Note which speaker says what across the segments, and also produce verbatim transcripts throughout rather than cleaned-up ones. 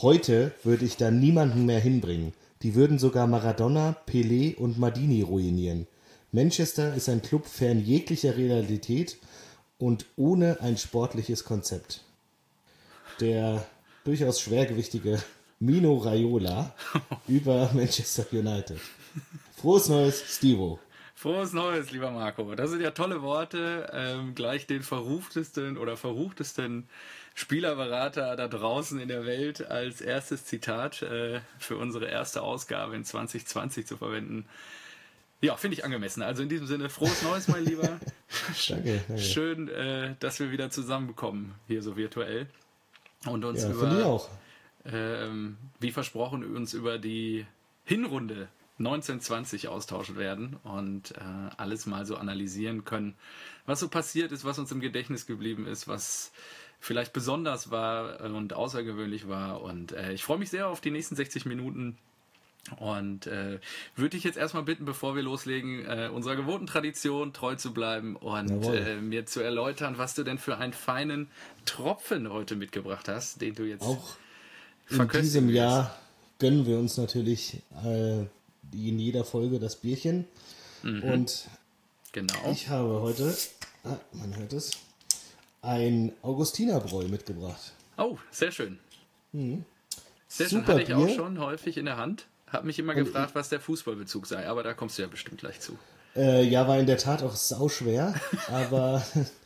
Speaker 1: Heute würde ich da niemanden mehr hinbringen. Die würden sogar Maradona, Pelé und Maldini ruinieren. Manchester ist ein Club fern jeglicher Realität und ohne ein sportliches Konzept. Der durchaus schwergewichtige Mino Raiola über Manchester United. Frohes Neues, Stivo.
Speaker 2: Frohes Neues, lieber Marco. Das sind ja tolle Worte. Ähm, gleich den verruchtesten oder verruchtesten Spielerberater da draußen in der Welt als erstes Zitat äh, für unsere erste Ausgabe in zwanzig zwanzig zu verwenden. Ja, finde ich angemessen. Also in diesem Sinne, frohes Neues, mein Lieber.
Speaker 1: Danke, danke.
Speaker 2: Schön, äh, dass wir wieder zusammenbekommen, hier so virtuell. Und uns
Speaker 1: Ja,
Speaker 2: über,
Speaker 1: finde ich auch.
Speaker 2: Ähm, wie versprochen, uns über die Hinrunde neunzehn zwanzig austauschen werden und äh, alles mal so analysieren können, was so passiert ist, was uns im Gedächtnis geblieben ist, was vielleicht besonders war und außergewöhnlich war. Und äh, ich freue mich sehr auf die nächsten sechzig Minuten und äh, würde dich jetzt erstmal bitten, bevor wir loslegen, äh, unserer gewohnten Tradition treu zu bleiben und äh, mir zu erläutern, was du denn für einen feinen Tropfen heute mitgebracht hast, den du jetzt
Speaker 1: auch in diesem
Speaker 2: wirst.
Speaker 1: Jahr gönnen wir uns natürlich äh, in jeder Folge das Bierchen. Mhm. Und
Speaker 2: genau.
Speaker 1: ich habe heute, ah, man hört es, ein Augustinerbräu mitgebracht.
Speaker 2: Oh, sehr schön.
Speaker 1: Mhm.
Speaker 2: Sehr
Speaker 1: Super
Speaker 2: schön, hatte ich
Speaker 1: Bier.
Speaker 2: auch schon häufig in der Hand. Hab mich immer
Speaker 1: Und
Speaker 2: gefragt,
Speaker 1: ich,
Speaker 2: was der Fußballbezug sei, aber da kommst du ja bestimmt gleich zu.
Speaker 1: Äh, ja, war in der Tat auch sauschwer, aber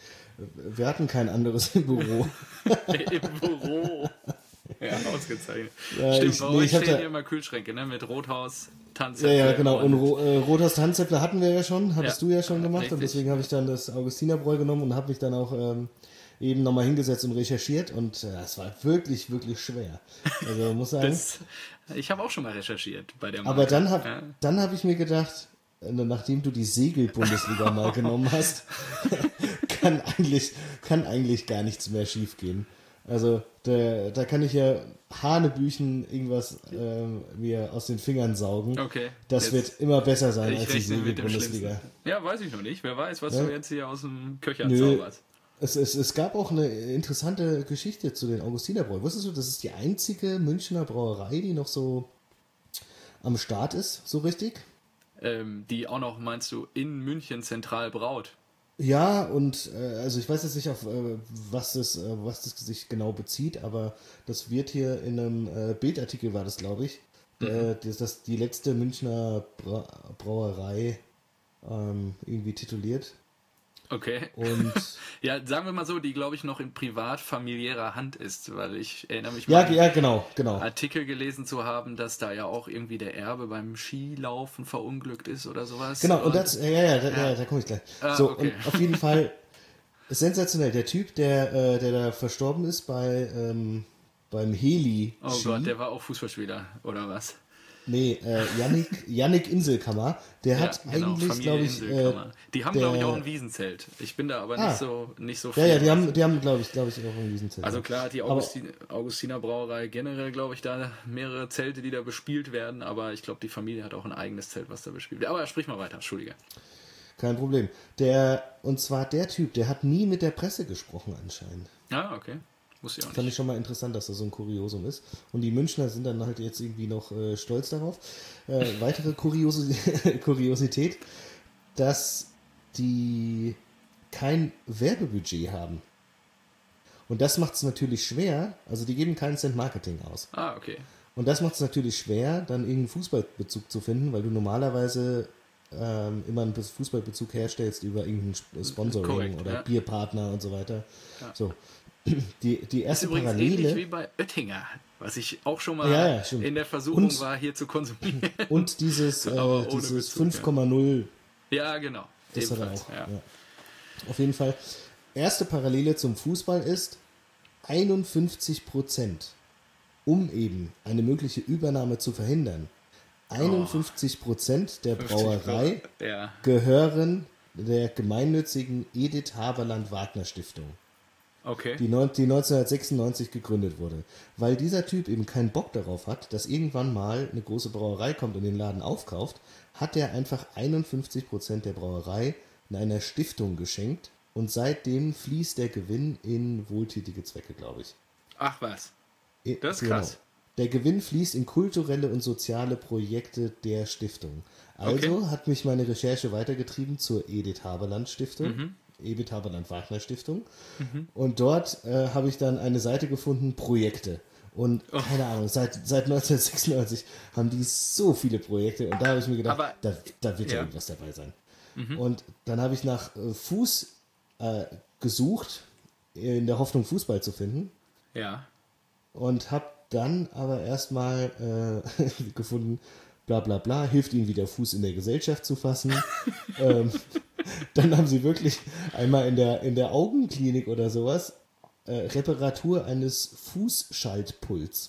Speaker 1: wir hatten kein anderes im Büro.
Speaker 2: Im Büro. Ja, ausgezeichnet.
Speaker 1: Ja,
Speaker 2: Stimmt,
Speaker 1: ich,
Speaker 2: bei
Speaker 1: nee,
Speaker 2: euch
Speaker 1: ich hab
Speaker 2: stehen
Speaker 1: da,
Speaker 2: hier immer Kühlschränke, ne? Mit Rothaus,
Speaker 1: ja,
Speaker 2: Tanzäpfel.
Speaker 1: ja, genau. Und Ro äh, Rothaus Tanzäpfle hatten wir ja schon, hattest
Speaker 2: Ja,
Speaker 1: du ja schon gemacht.
Speaker 2: richtig.
Speaker 1: Und deswegen habe ich dann das Augustinerbräu genommen und habe mich dann auch ähm, eben nochmal hingesetzt und recherchiert. Und äh, es war wirklich, wirklich schwer. Also muss sagen.
Speaker 2: Das, ich habe auch schon mal recherchiert bei der Marke.
Speaker 1: Aber dann habe
Speaker 2: ja.
Speaker 1: dann hab ich mir gedacht, äh, nachdem du die Segel-Bundesliga mal genommen hast, kann eigentlich, kann eigentlich gar nichts mehr schief gehen. Also da, da kann ich ja Hanebüchen irgendwas äh, mir aus den Fingern saugen.
Speaker 2: Okay.
Speaker 1: Das
Speaker 2: jetzt,
Speaker 1: wird immer besser sein
Speaker 2: ich
Speaker 1: als die
Speaker 2: rechne mit dem
Speaker 1: Segel-Bundesliga.
Speaker 2: Schlimmsten. Ja, weiß ich noch nicht. Wer weiß, was
Speaker 1: Ja?
Speaker 2: du jetzt hier aus dem Köcher
Speaker 1: Nö.
Speaker 2: zauberst.
Speaker 1: Es, es, es gab auch eine interessante Geschichte zu den Augustinerbräu. Wusstest du, das ist die einzige Münchner Brauerei, die noch so am Start ist, so richtig?
Speaker 2: Ähm, die auch noch, meinst du, in München zentral braut?
Speaker 1: Ja, und äh, also ich weiß jetzt nicht, auf äh, was, das, äh, was das sich genau bezieht, aber das wird hier in einem äh, Bildartikel, war das, glaube ich, mhm. äh, das, das die letzte Münchner Bra Brauerei ähm, irgendwie tituliert.
Speaker 2: Okay.
Speaker 1: Und
Speaker 2: ja, sagen wir mal so, die, glaube ich, noch in privat familiärer Hand ist, weil ich erinnere mich
Speaker 1: ja,
Speaker 2: mal
Speaker 1: ja, genau, genau.
Speaker 2: Artikel gelesen zu haben, dass da ja auch irgendwie der Erbe beim Skilaufen verunglückt ist oder sowas.
Speaker 1: Genau, und, und das, ja, ja, da,
Speaker 2: ja.
Speaker 1: ja, da komme ich gleich.
Speaker 2: Ah,
Speaker 1: so,
Speaker 2: okay.
Speaker 1: und auf jeden Fall sensationell. Der Typ, der, äh, der da verstorben ist bei ähm, beim Heli.
Speaker 2: Oh Gott, der war auch Fußballspieler, oder was?
Speaker 1: Nee, äh, Yannick, Yannick Inselkammer, der
Speaker 2: Ja,
Speaker 1: hat
Speaker 2: genau,
Speaker 1: eigentlich, glaube ich, äh,
Speaker 2: die haben,
Speaker 1: der-
Speaker 2: glaube ich, auch ein Wiesenzelt. Ich bin da aber
Speaker 1: Ah.
Speaker 2: nicht so nicht so
Speaker 1: ja,
Speaker 2: viel.
Speaker 1: ja, die haben, die haben, glaube ich, glaube ich, auch ein Wiesenzelt.
Speaker 2: Also klar, die
Speaker 1: Aber-
Speaker 2: Augustin, Augustiner Brauerei generell, glaube ich, da mehrere Zelte, die da bespielt werden, aber ich glaube, die Familie hat auch ein eigenes Zelt, was da bespielt wird. Aber sprich mal weiter, Entschuldige.
Speaker 1: Kein Problem. Der, und zwar der Typ, der hat nie mit der Presse gesprochen anscheinend.
Speaker 2: Ah, okay. Muss ich auch
Speaker 1: Fand
Speaker 2: nicht.
Speaker 1: ich schon mal interessant, dass das so ein Kuriosum ist. Und die Münchner sind dann halt jetzt irgendwie noch äh, stolz darauf. Äh, weitere Kurios Kuriosität, dass die kein Werbebudget haben. Und das macht es natürlich schwer, also die geben keinen Cent Marketing aus.
Speaker 2: Ah, okay.
Speaker 1: Und das macht es natürlich schwer, dann irgendeinen Fußballbezug zu finden, weil du normalerweise ähm, immer einen Fußballbezug herstellst über irgendein Sponsoring
Speaker 2: Korrekt,
Speaker 1: oder
Speaker 2: ja.
Speaker 1: Bierpartner und so weiter.
Speaker 2: Ja.
Speaker 1: So. Die, die
Speaker 2: Ist
Speaker 1: erste
Speaker 2: übrigens
Speaker 1: Parallele.
Speaker 2: ähnlich wie bei Oettinger, was ich auch schon mal
Speaker 1: Ja, ja, stimmt.
Speaker 2: in der Versuchung
Speaker 1: Und-
Speaker 2: war, hier zu konsumieren.
Speaker 1: Und dieses,
Speaker 2: Aber
Speaker 1: äh,
Speaker 2: ohne
Speaker 1: dieses
Speaker 2: Bezug,
Speaker 1: fünf Komma null,
Speaker 2: Ja, genau.
Speaker 1: das hat er
Speaker 2: Ebenfalls,
Speaker 1: auch.
Speaker 2: ja.
Speaker 1: Ja. Auf jeden Fall. Erste Parallele zum Fußball ist einundfünfzig Prozent, um eben eine mögliche Übernahme zu verhindern. einundfünfzig Prozent der Brauerei
Speaker 2: Ja.
Speaker 1: gehören der gemeinnützigen Edith Haberland Wagner Stiftung,
Speaker 2: Okay.
Speaker 1: die, neun, die neunzehnhundertsechsundneunzig gegründet wurde. Weil dieser Typ eben keinen Bock darauf hat, dass irgendwann mal eine große Brauerei kommt und den Laden aufkauft, hat er einfach einundfünfzig Prozent der Brauerei in einer Stiftung geschenkt und seitdem fließt der Gewinn in wohltätige Zwecke, glaube ich.
Speaker 2: Ach was.
Speaker 1: Eh,
Speaker 2: Das ist
Speaker 1: genau.
Speaker 2: krass.
Speaker 1: Der Gewinn fließt in kulturelle und soziale Projekte der Stiftung. Also
Speaker 2: Okay.
Speaker 1: hat mich meine Recherche weitergetrieben zur Edith Haberland Stiftung,
Speaker 2: Mhm.
Speaker 1: Edith Haberland Wagner Stiftung. Und dort äh, habe ich dann eine Seite gefunden, Projekte. Und
Speaker 2: Oh.
Speaker 1: keine Ahnung, seit, seit neunzehnhundertsechsundneunzig haben die so viele Projekte. Und da habe ich mir gedacht,
Speaker 2: Aber-
Speaker 1: da, da wird ja
Speaker 2: ja.
Speaker 1: irgendwas dabei sein. Und dann habe ich nach äh, Fuß äh, gesucht, in der Hoffnung, Fußball zu finden.
Speaker 2: Ja.
Speaker 1: Und habe dann aber erstmal äh, gefunden, bla bla bla, hilft ihnen wieder Fuß in der Gesellschaft zu fassen. ähm, dann haben sie wirklich einmal in der, in der Augenklinik oder sowas äh, Reparatur eines Fußschaltpuls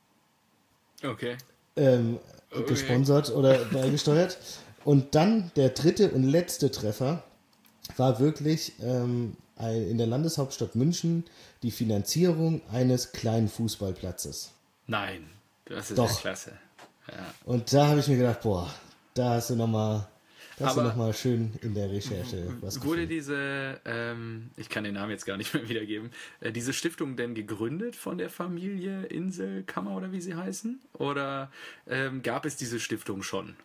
Speaker 2: Okay.
Speaker 1: ähm,
Speaker 2: Okay.
Speaker 1: gesponsert oder beigesteuert. Und dann der dritte und letzte Treffer war wirklich ähm, ein, in der Landeshauptstadt München die Finanzierung eines kleinen Fußballplatzes.
Speaker 2: Nein, das ist
Speaker 1: Doch.
Speaker 2: ja klasse. Ja.
Speaker 1: Und da habe ich mir gedacht, boah, da hast du nochmal da hast du
Speaker 2: Aber-
Speaker 1: noch mal schön in der Recherche was
Speaker 2: Wurde
Speaker 1: gefunden.
Speaker 2: diese, ähm, ich kann den Namen jetzt gar nicht mehr wiedergeben, äh, diese Stiftung denn gegründet von der Familie Inselkammer oder wie sie heißen? Oder ähm, gab es diese Stiftung schon?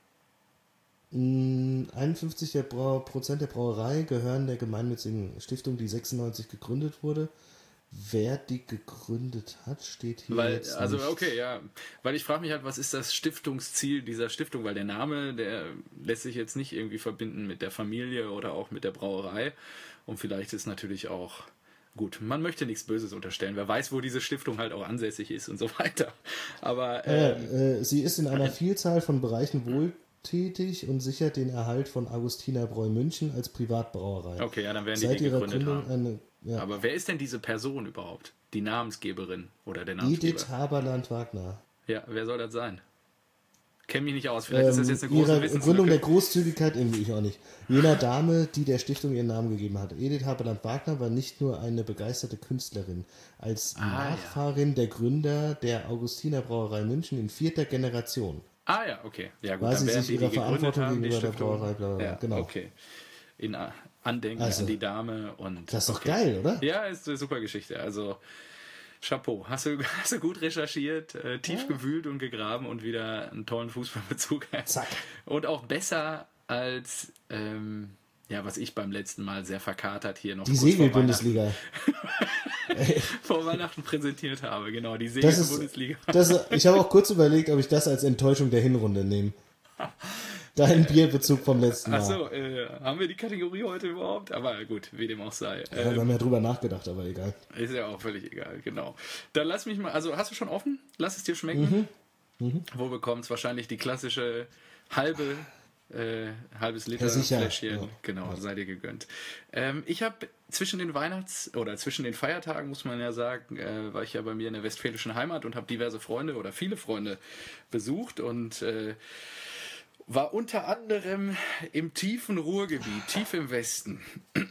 Speaker 1: Mm, einundfünfzig der Brau- Prozent der Brauerei gehören der gemeinnützigen Stiftung, die sechsundneunzig gegründet wurde. Wer die gegründet hat, steht hier
Speaker 2: Weil,
Speaker 1: jetzt
Speaker 2: also
Speaker 1: nicht.
Speaker 2: okay, ja, weil ich frage mich halt, was ist das Stiftungsziel dieser Stiftung? Weil der Name, der lässt sich jetzt nicht irgendwie verbinden mit der Familie oder auch mit der Brauerei. Und vielleicht ist natürlich auch, gut, man möchte nichts Böses unterstellen. Wer weiß, wo diese Stiftung halt auch ansässig ist und so weiter. Aber ähm,
Speaker 1: Äh, äh, sie ist in einer Vielzahl von Bereichen wohltätig und sichert den Erhalt von Augustinerbräu München als Privatbrauerei.
Speaker 2: okay, ja, dann werden die
Speaker 1: Seit
Speaker 2: die
Speaker 1: ihrer
Speaker 2: gegründet
Speaker 1: Gründung
Speaker 2: haben.
Speaker 1: eine ja,
Speaker 2: Aber wer ist denn diese Person überhaupt? Die Namensgeberin oder der Namensgeber?
Speaker 1: Edith Haberland Wagner.
Speaker 2: Ja, wer soll das sein? Kenn mich nicht aus. Vielleicht ist das
Speaker 1: Ähm,
Speaker 2: jetzt eine große
Speaker 1: ihre Gründung der
Speaker 2: Wissenslücke.
Speaker 1: Großzügigkeit, irgendwie ich auch nicht. Jener Dame, die der Stiftung ihren Namen gegeben hat. Edith Haberland Wagner war nicht nur eine begeisterte Künstlerin. Als
Speaker 2: Ah,
Speaker 1: Nachfahrin der Gründer der Augustiner Brauerei München in vierter Generation.
Speaker 2: Ah ja, okay. Ja gut,
Speaker 1: Weil
Speaker 2: dann
Speaker 1: sie
Speaker 2: werden
Speaker 1: sich
Speaker 2: die, die
Speaker 1: ihrer
Speaker 2: gegründet
Speaker 1: Verantwortung
Speaker 2: haben, die
Speaker 1: gegenüber der
Speaker 2: Stiftung.
Speaker 1: Brauerei, bla, bla, bla.
Speaker 2: Ja,
Speaker 1: Genau.
Speaker 2: okay. In A- Andenken
Speaker 1: Also,
Speaker 2: an die Dame und...
Speaker 1: Das ist doch
Speaker 2: okay.
Speaker 1: geil, oder?
Speaker 2: Ja, ist eine super Geschichte. Also, Chapeau. Hast du, hast du gut recherchiert, äh, tief gewühlt und gegraben und wieder einen tollen Fußballbezug.
Speaker 1: Zack.
Speaker 2: Und auch besser als, ähm, ja, was ich beim letzten Mal sehr verkatert hier noch
Speaker 1: Die
Speaker 2: kurz vor
Speaker 1: Segelbundesliga.
Speaker 2: Weihnachten, vor Weihnachten präsentiert habe. Genau, die
Speaker 1: Das ist,
Speaker 2: Segelbundesliga.
Speaker 1: das, ich habe auch kurz überlegt, ob ich das als Enttäuschung der Hinrunde nehme. Dein Bierbezug vom letzten Mal.
Speaker 2: Achso, äh, haben wir die Kategorie heute überhaupt? Aber gut, wie dem auch sei.
Speaker 1: Ja, wir
Speaker 2: Ähm,
Speaker 1: haben ja drüber nachgedacht, aber egal.
Speaker 2: ist ja auch völlig egal, genau. Dann lass mich mal, also hast du schon offen? Lass es dir schmecken.
Speaker 1: Mhm.
Speaker 2: Wo bekommt es wahrscheinlich die klassische halbe, äh, halbes Liter
Speaker 1: Ja, sicher.
Speaker 2: Fläschchen.
Speaker 1: Ja.
Speaker 2: Genau, sei dir gegönnt. Ähm, ich habe zwischen den Weihnachts- oder zwischen den Feiertagen, muss man ja sagen, äh, war ich ja bei mir in der westfälischen Heimat und habe diverse Freunde oder viele Freunde besucht und äh, war unter anderem im tiefen Ruhrgebiet, tief im Westen,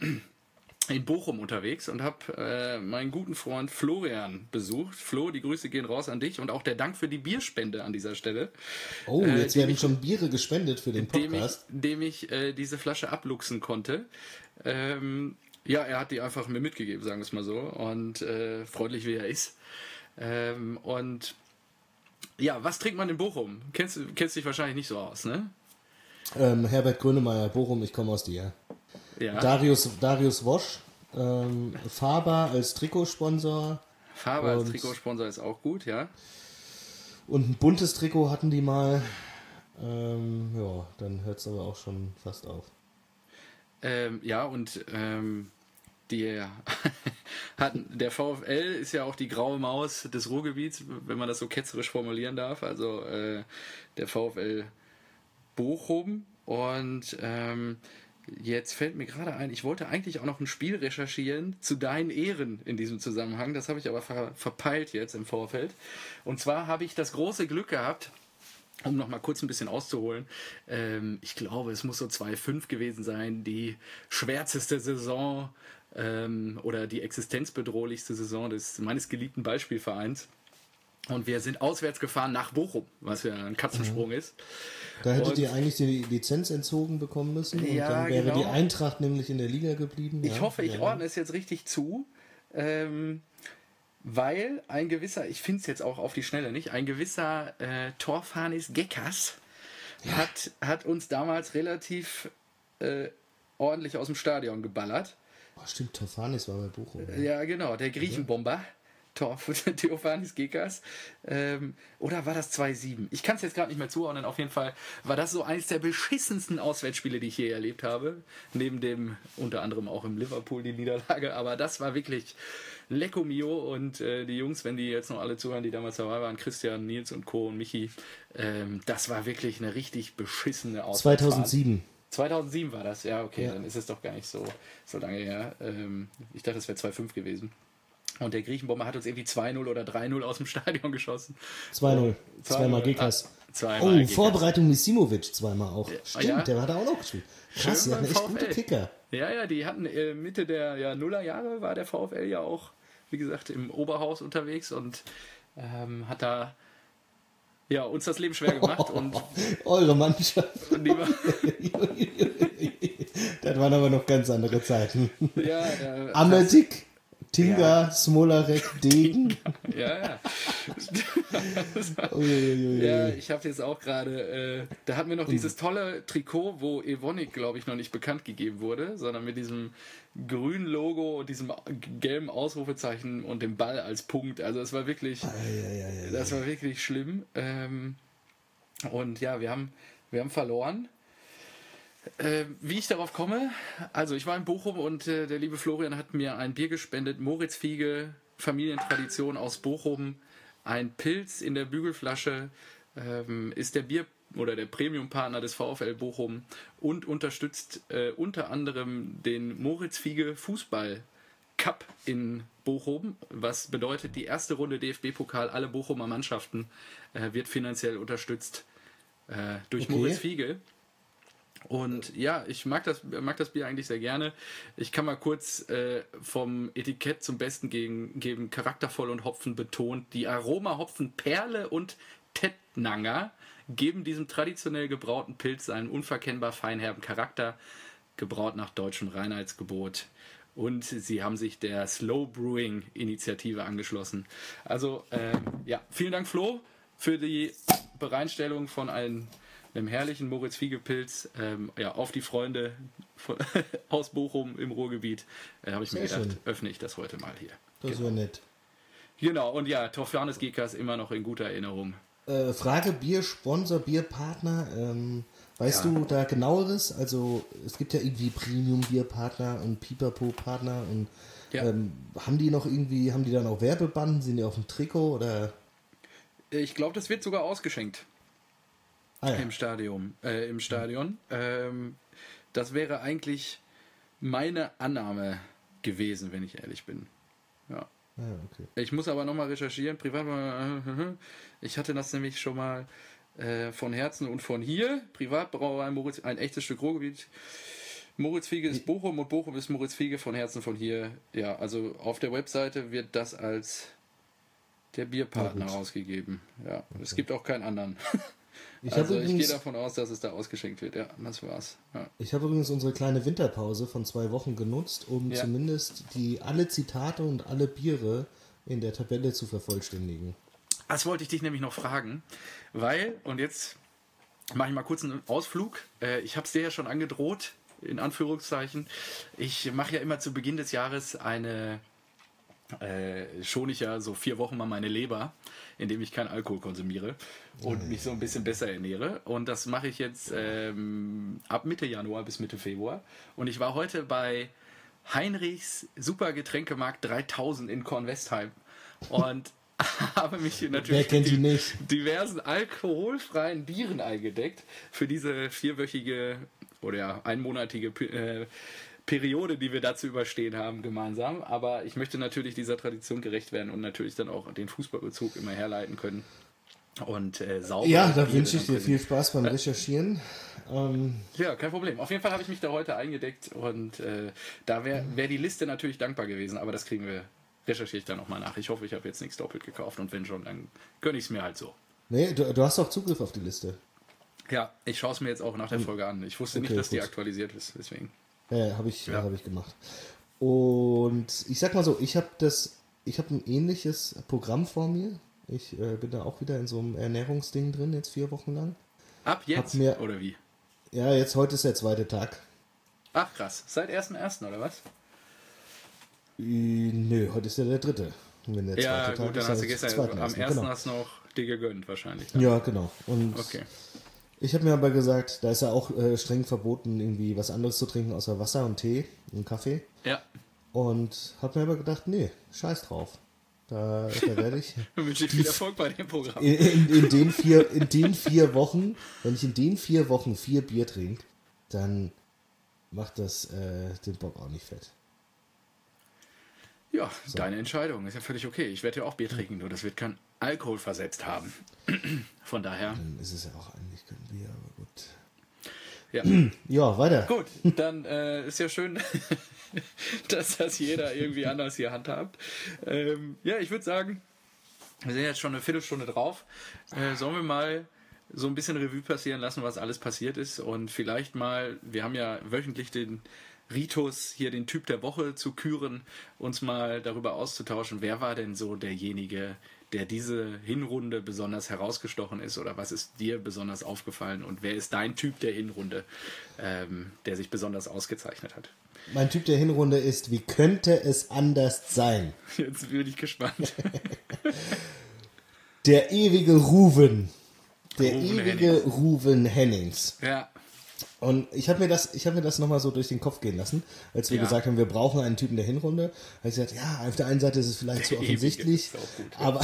Speaker 2: in Bochum unterwegs und habe äh, meinen guten Freund Florian besucht. Flo, die Grüße gehen raus an dich und auch der Dank für die Bierspende an dieser Stelle.
Speaker 1: Oh,
Speaker 2: Äh,
Speaker 1: jetzt
Speaker 2: die
Speaker 1: werden
Speaker 2: mich-
Speaker 1: schon Biere gespendet für den
Speaker 2: Dem ich,
Speaker 1: Podcast.
Speaker 2: dem ich äh, diese Flasche abluchsen konnte. Ähm, ja, er hat die einfach mir mitgegeben, sagen wir es mal so. Und äh, freundlich wie er ist. Ähm, und ja, was trinkt man in Bochum? Kennst du kennst dich wahrscheinlich nicht so aus, ne?
Speaker 1: Ähm, Herbert Grönemeyer, Bochum, ich komme aus dir.
Speaker 2: Ja.
Speaker 1: Darius, Darius Wosch, ähm, Faber als Trikotsponsor
Speaker 2: Faber als
Speaker 1: und-
Speaker 2: Trikotsponsor ist auch gut, ja.
Speaker 1: und ein buntes Trikot hatten die mal. Ähm, ja, dann hört es aber auch schon fast auf.
Speaker 2: Ähm, ja, und ähm, die hatten, der VfL ist ja auch die graue Maus des Ruhrgebiets, wenn man das so ketzerisch formulieren darf. Also äh, der VfL Bochum. Und ähm, jetzt fällt mir gerade ein, ich wollte eigentlich auch noch ein Spiel recherchieren zu deinen Ehren in diesem Zusammenhang. Das habe ich aber ver verpeilt jetzt im Vorfeld. Und zwar habe ich das große Glück gehabt, um noch mal kurz ein bisschen auszuholen, ähm, ich glaube, es muss so zwei fünf gewesen sein, die schwärzeste Saison ähm, oder die existenzbedrohlichste Saison des meines geliebten Beispielvereins. Und wir sind auswärts gefahren nach Bochum, was ja ein Katzensprung ist.
Speaker 1: Da hättet
Speaker 2: Und-
Speaker 1: ihr eigentlich die Lizenz entzogen bekommen müssen und
Speaker 2: Ja,
Speaker 1: dann wäre
Speaker 2: genau.
Speaker 1: die Eintracht nämlich in der Liga geblieben.
Speaker 2: Ich
Speaker 1: ja,
Speaker 2: hoffe, ich
Speaker 1: ja.
Speaker 2: ordne es jetzt richtig zu. Ähm, weil ein gewisser, ich finde es jetzt auch auf die Schnelle nicht, ein gewisser äh, Torfanis Gekas ja. hat, hat uns damals relativ äh, ordentlich aus dem Stadion geballert.
Speaker 1: Oh, stimmt, Torfanis war bei Bochum.
Speaker 2: Ja, ja genau, der Griechenbomber. Theophanis Gekas. Ähm, oder war das zwei sieben? Ich kann es jetzt gerade nicht mehr zuordnen. Auf jeden Fall war das so eines der beschissensten Auswärtsspiele, die ich je erlebt habe. Neben dem, unter anderem auch im Liverpool, die Niederlage. Aber das war wirklich Lecco Mio. Und äh, die Jungs, wenn die jetzt noch alle zuhören, die damals dabei waren, Christian, Nils und Co. und Michi, ähm, das war wirklich eine richtig beschissene Auswärtsfahrt.
Speaker 1: zweitausendsieben.
Speaker 2: zweitausendsieben war das, ja, okay,
Speaker 1: ja.
Speaker 2: Dann ist es doch gar nicht so, so lange her. Ähm, ich dachte, es wäre zwei fünf gewesen. Und der Griechenbomber hat uns irgendwie zwei null oder drei null aus dem Stadion geschossen.
Speaker 1: zwei null. Zweimal Gekas.
Speaker 2: Ah, zweimal
Speaker 1: oh,
Speaker 2: Gekas.
Speaker 1: Vorbereitung Misimovic zweimal auch. Stimmt,
Speaker 2: ja.
Speaker 1: der hat da auch noch gespielt. Krass, die hatten echt gute Kicker.
Speaker 2: Ja, ja, die hatten äh, Mitte der ja, Nullerjahre war der VfL ja auch, wie gesagt, im Oberhaus unterwegs und ähm, hat da ja, uns das Leben schwer gemacht. Und
Speaker 1: eure Mannschaft.
Speaker 2: Und die war
Speaker 1: das waren aber noch ganz andere Zeiten.
Speaker 2: Ja, äh,
Speaker 1: Ametik. Tinga, ja. Smolarek, Degen.
Speaker 2: Ja, ja. Ja, ich habe jetzt auch gerade, äh, da hatten wir noch dieses tolle Trikot, wo Evonik, glaube ich, noch nicht bekannt gegeben wurde, sondern mit diesem grünen Logo und diesem gelben Ausrufezeichen und dem Ball als Punkt. Also es war wirklich,
Speaker 1: ah, ja, ja, ja,
Speaker 2: das war wirklich schlimm. Ähm, und ja, wir haben, wir haben verloren. Äh, wie ich darauf komme, also ich war in Bochum und äh, der liebe Florian hat mir ein Bier gespendet, Moritz Fiege, Familientradition aus Bochum, ein Pilz in der Bügelflasche, ähm, ist der Bier- oder der Premium-Partner des VfL Bochum und unterstützt äh, unter anderem den Moritz Fiege Fußball Cup in Bochum, was bedeutet, die erste Runde D F B-Pokal, alle Bochumer Mannschaften äh, wird finanziell unterstützt äh, durch
Speaker 1: okay.
Speaker 2: Moritz Fiege. Und ja, ich mag das, mag das Bier eigentlich sehr gerne. Ich kann mal kurz äh, vom Etikett zum Besten gegen, geben. Charaktervoll und Hopfen betont. Die Aromahopfen Perle und Tettnanger geben diesem traditionell gebrauten Pilz einen unverkennbar feinherben Charakter, gebraut nach deutschem Reinheitsgebot. Und sie haben sich der Slow Brewing Initiative angeschlossen. Also äh, ja, vielen Dank Flo für die Bereinstellung von einem einem herrlichen Moritz Fiege Pilz ähm, ja, auf die Freunde von, aus Bochum im Ruhrgebiet. Äh, habe ich Sehr mir gedacht, schön. öffne ich das heute mal hier.
Speaker 1: Das
Speaker 2: genau.
Speaker 1: wäre nett.
Speaker 2: Genau, und ja, Torfanis Gekas immer noch in guter Erinnerung.
Speaker 1: Äh, Frage, Biersponsor, Bierpartner, ähm, weißt ja. du da genaueres? Also es gibt ja irgendwie Premium-Bierpartner und Pipapo-Partner und ja. ähm, haben die noch irgendwie, haben die dann auch Werbebanden? Sind die auf dem Trikot oder?
Speaker 2: Ich glaube, das wird sogar ausgeschenkt. Ah, ja. Im Stadion. Äh, im Stadion. Ähm, das wäre eigentlich meine Annahme gewesen, wenn ich ehrlich bin. Ja.
Speaker 1: Ah, okay.
Speaker 2: Ich muss aber nochmal recherchieren. Privat. Ich hatte das nämlich schon mal äh, von Herzen und von hier. Privatbrauerei Moritz, ein echtes Stück Ruhrgebiet. Moritz Fiege ist Bochum und Bochum ist Moritz Fiege von Herzen von hier. Ja, also auf der Webseite wird das als der Bierpartner rausgegeben. Ja, okay. Es gibt auch keinen anderen. Ich also übrigens, ich gehe davon aus, dass es da ausgeschenkt wird. Ja, das war's. Ja.
Speaker 1: Ich habe übrigens unsere kleine Winterpause von zwei Wochen genutzt, um ja. zumindest die alle Zitate und alle Biere in der Tabelle zu vervollständigen.
Speaker 2: Das wollte ich dich nämlich noch fragen, weil, und jetzt mache ich mal kurz einen Ausflug. Ich habe es dir ja schon angedroht, in Anführungszeichen. Ich mache ja immer zu Beginn des Jahres eine... Äh, schone ich ja so vier Wochen mal meine Leber, indem ich keinen Alkohol konsumiere und mich so ein bisschen besser ernähre. Und das mache ich jetzt ähm, ab Mitte Januar bis Mitte Februar. Und ich war heute bei Heinrichs Supergetränkemarkt dreitausend in Kornwestheim und habe mich natürlich mit die diversen alkoholfreien Bieren eingedeckt für diese vierwöchige oder ja, einmonatige äh, Periode, die wir dazu überstehen haben, gemeinsam. Aber ich möchte natürlich dieser Tradition gerecht werden und natürlich dann auch den Fußballbezug immer herleiten können. Und äh, sauber.
Speaker 1: Ja, da wünsche ich dir viel Spaß beim Recherchieren.
Speaker 2: Ähm ja, kein Problem. Auf jeden Fall habe ich mich da heute eingedeckt und äh, da wäre wär die Liste natürlich dankbar gewesen, aber das kriegen wir, recherchiere ich dann nochmal nach. Ich hoffe, ich habe jetzt nichts doppelt gekauft und wenn schon, dann gönne ich es mir halt so.
Speaker 1: Nee, du, du hast auch Zugriff auf die Liste.
Speaker 2: Ja, ich schaue es mir jetzt auch nach der Folge an. Ich wusste okay, nicht, dass gut. die aktualisiert ist, deswegen.
Speaker 1: Ja, habe ich, ja. hab ich gemacht. Und ich sag mal so, ich habe das ich hab ein ähnliches Programm vor mir. Ich äh, bin da auch wieder in so einem Ernährungsding drin, jetzt vier Wochen lang.
Speaker 2: Ab jetzt?
Speaker 1: Mir,
Speaker 2: oder wie?
Speaker 1: Ja, jetzt heute ist der zweite Tag.
Speaker 2: Ach krass, seit ersten ersten oder was?
Speaker 1: Äh, nö, heute ist ja der dritte. Wenn der
Speaker 2: ja,
Speaker 1: zweite
Speaker 2: gut,
Speaker 1: Tag
Speaker 2: dann
Speaker 1: ist,
Speaker 2: hast du gestern, am ersten
Speaker 1: genau.
Speaker 2: hast du noch dir gegönnt wahrscheinlich. Dann.
Speaker 1: Ja, genau. Und
Speaker 2: okay.
Speaker 1: ich habe mir aber gesagt, da ist ja auch äh, streng verboten, irgendwie was anderes zu trinken außer Wasser und Tee und Kaffee.
Speaker 2: Ja.
Speaker 1: Und habe mir aber gedacht, nee, scheiß drauf. Da, da werde ich.
Speaker 2: Ich wünsche dir viel Erfolg bei dem Programm.
Speaker 1: In, in, in, den vier, in den vier Wochen, wenn ich in den vier Wochen vier Bier trinke, dann macht das äh, den Bock auch nicht fett.
Speaker 2: Ja, so. Deine Entscheidung. Ist ja völlig okay. Ich werde ja auch Bier trinken, nur das wird kein Alkohol versetzt haben. Von daher.
Speaker 1: Dann ist es ja auch eigentlich kein Bier, aber gut.
Speaker 2: Ja,
Speaker 1: ja weiter.
Speaker 2: Gut, dann äh, ist ja schön, dass das jeder irgendwie anders hier handhabt. Ähm, ja, ich würde sagen, wir sind jetzt schon eine Viertelstunde drauf. Äh, sollen wir mal so ein bisschen Revue passieren lassen, was alles passiert ist und vielleicht mal, wir haben ja wöchentlich den Ritus, hier den Typ der Woche zu küren, uns mal darüber auszutauschen, wer war denn so derjenige, der diese Hinrunde besonders herausgestochen ist oder was ist dir besonders aufgefallen und wer ist dein Typ der Hinrunde, ähm, der sich besonders ausgezeichnet hat?
Speaker 1: Mein Typ der Hinrunde ist, wie könnte es anders sein?
Speaker 2: Jetzt bin ich gespannt.
Speaker 1: Der ewige Ruven. Der
Speaker 2: Ruven
Speaker 1: ewige
Speaker 2: Hennings.
Speaker 1: Ruven Hennings.
Speaker 2: Ja.
Speaker 1: Und ich habe mir das, ich habe mir das nochmal so durch den Kopf gehen lassen, als wir
Speaker 2: Ja.
Speaker 1: gesagt haben, wir brauchen einen Typen der Hinrunde. Habe ich gesagt, ja, auf der einen Seite ist es vielleicht zu offensichtlich,
Speaker 2: ist auch gut, ja.
Speaker 1: aber,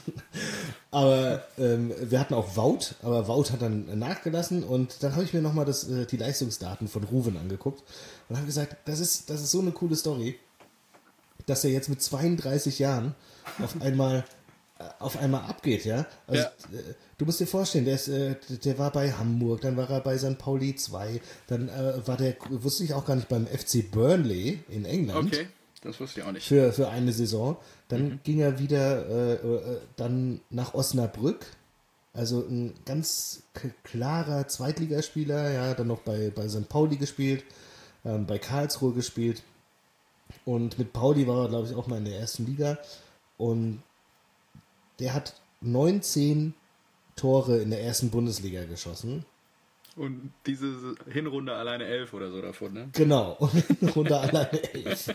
Speaker 1: aber ähm, wir hatten auch Wout, aber Wout hat dann nachgelassen und dann habe ich mir nochmal das, äh, die Leistungsdaten von Ruven angeguckt und habe gesagt, das ist, das ist so eine coole Story, dass er jetzt mit zweiunddreißig Jahren auf einmal auf einmal abgeht, ja. Also,
Speaker 2: Ja.
Speaker 1: äh, du musst dir vorstellen, der, ist, äh, der war bei Hamburg, dann war er bei Sankt Pauli zwei, dann äh, war der, wusste ich auch gar nicht, beim F C Burnley in England.
Speaker 2: Okay, das wusste ich auch nicht.
Speaker 1: Für, für eine Saison. Dann
Speaker 2: Mhm.
Speaker 1: ging er wieder äh, äh, dann nach Osnabrück. Also ein ganz k- klarer Zweitligaspieler, ja, dann noch bei, bei Sankt Pauli gespielt, ähm, bei Karlsruhe gespielt. Und mit Pauli war er, glaube ich, auch mal in der ersten Liga. Und der hat neunzehn Tore in der ersten Bundesliga geschossen.
Speaker 2: Und diese Hinrunde alleine elf oder so davon, ne?
Speaker 1: Genau, und Runde alleine elf.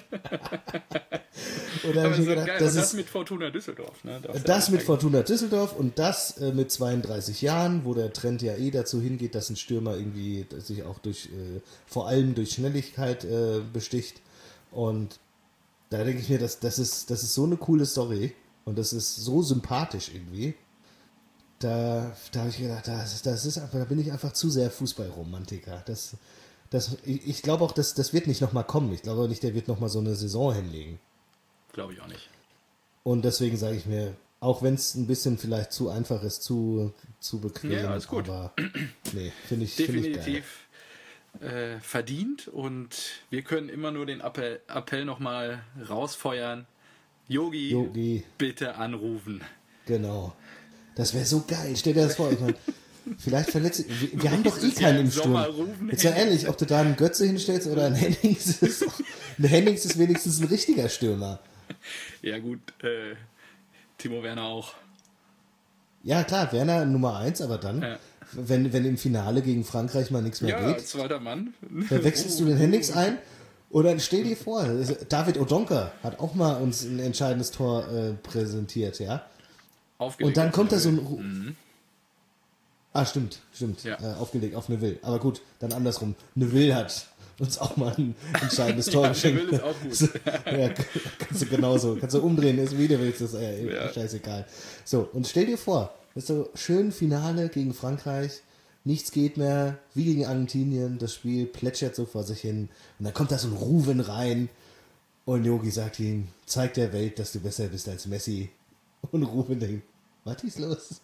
Speaker 1: Und da
Speaker 2: Aber
Speaker 1: habe ich mir
Speaker 2: so
Speaker 1: gedacht,
Speaker 2: geil.
Speaker 1: das
Speaker 2: und das
Speaker 1: ist
Speaker 2: mit Fortuna Düsseldorf, ne? Darfst du
Speaker 1: das
Speaker 2: ja
Speaker 1: mit
Speaker 2: nicht
Speaker 1: Fortuna Düsseldorf und das äh, mit zweiunddreißig Jahren, wo der Trend ja eh dazu hingeht, dass ein Stürmer irgendwie sich auch durch, äh, vor allem durch Schnelligkeit äh, besticht. Und da denke ich mir, das, das, ist, das ist so eine coole Story und das ist so sympathisch irgendwie. Da, da habe ich gedacht, das, das ist einfach, da bin ich einfach zu sehr Fußballromantiker. Das, das, ich ich glaube auch, das, das wird nicht nochmal kommen. Ich glaube auch nicht, der wird nochmal so eine Saison hinlegen.
Speaker 2: Glaube ich auch nicht.
Speaker 1: Und deswegen sage ich mir, auch wenn es ein bisschen vielleicht zu einfach ist, zu, zu bequem,
Speaker 2: Ja, alles gut.
Speaker 1: aber nee, finde ich, find ich geil.
Speaker 2: Definitiv äh, verdient und wir können immer nur den Appell, Appell nochmal rausfeuern. Yogi,
Speaker 1: Yogi,
Speaker 2: bitte anrufen.
Speaker 1: genau. Das wäre so geil. Stell dir das vor. Ich mein, vielleicht verletzt. Wir, wir haben doch eh
Speaker 2: Nächstes Jahr
Speaker 1: keinen
Speaker 2: im
Speaker 1: im Sturm.
Speaker 2: Sommer rufen
Speaker 1: Jetzt mal
Speaker 2: Hennings.
Speaker 1: ehrlich, ob du da einen Götze hinstellst oder einen Hennings ist. Ein Hennings ist wenigstens ein richtiger Stürmer.
Speaker 2: Ja gut, äh, Timo Werner auch.
Speaker 1: Ja, klar, Werner Nummer eins, aber dann,
Speaker 2: Ja.
Speaker 1: wenn, wenn im Finale gegen Frankreich mal nichts mehr
Speaker 2: Ja,
Speaker 1: geht,
Speaker 2: zweiter Mann.
Speaker 1: dann wechselst du den Hennings ein. Oder stell dir vor, David Odonka hat auch mal uns ein entscheidendes Tor äh, präsentiert, ja.
Speaker 2: Aufgelegt
Speaker 1: Und dann
Speaker 2: auf
Speaker 1: kommt da
Speaker 2: Null.
Speaker 1: so ein. Ru- Ah, stimmt, stimmt.
Speaker 2: Ja.
Speaker 1: Äh, aufgelegt auf Neville. Aber gut, dann andersrum. Neville hat uns auch mal ein entscheidendes Tor
Speaker 2: Ja,
Speaker 1: geschenkt.
Speaker 2: Neville ist auch gut.
Speaker 1: Ja, kannst du genauso. Kannst du umdrehen, ist wie du willst, ist äh,
Speaker 2: Ja.
Speaker 1: scheißegal. So, und stell dir vor, das ist so schön Finale gegen Frankreich. Nichts geht mehr, wie gegen Argentinien. Das Spiel plätschert so vor sich hin. Und dann kommt da so ein Ruven rein. Und Yogi sagt ihm, zeig der Welt, dass du besser bist als Messi. Und Ruven denkt, was ist los?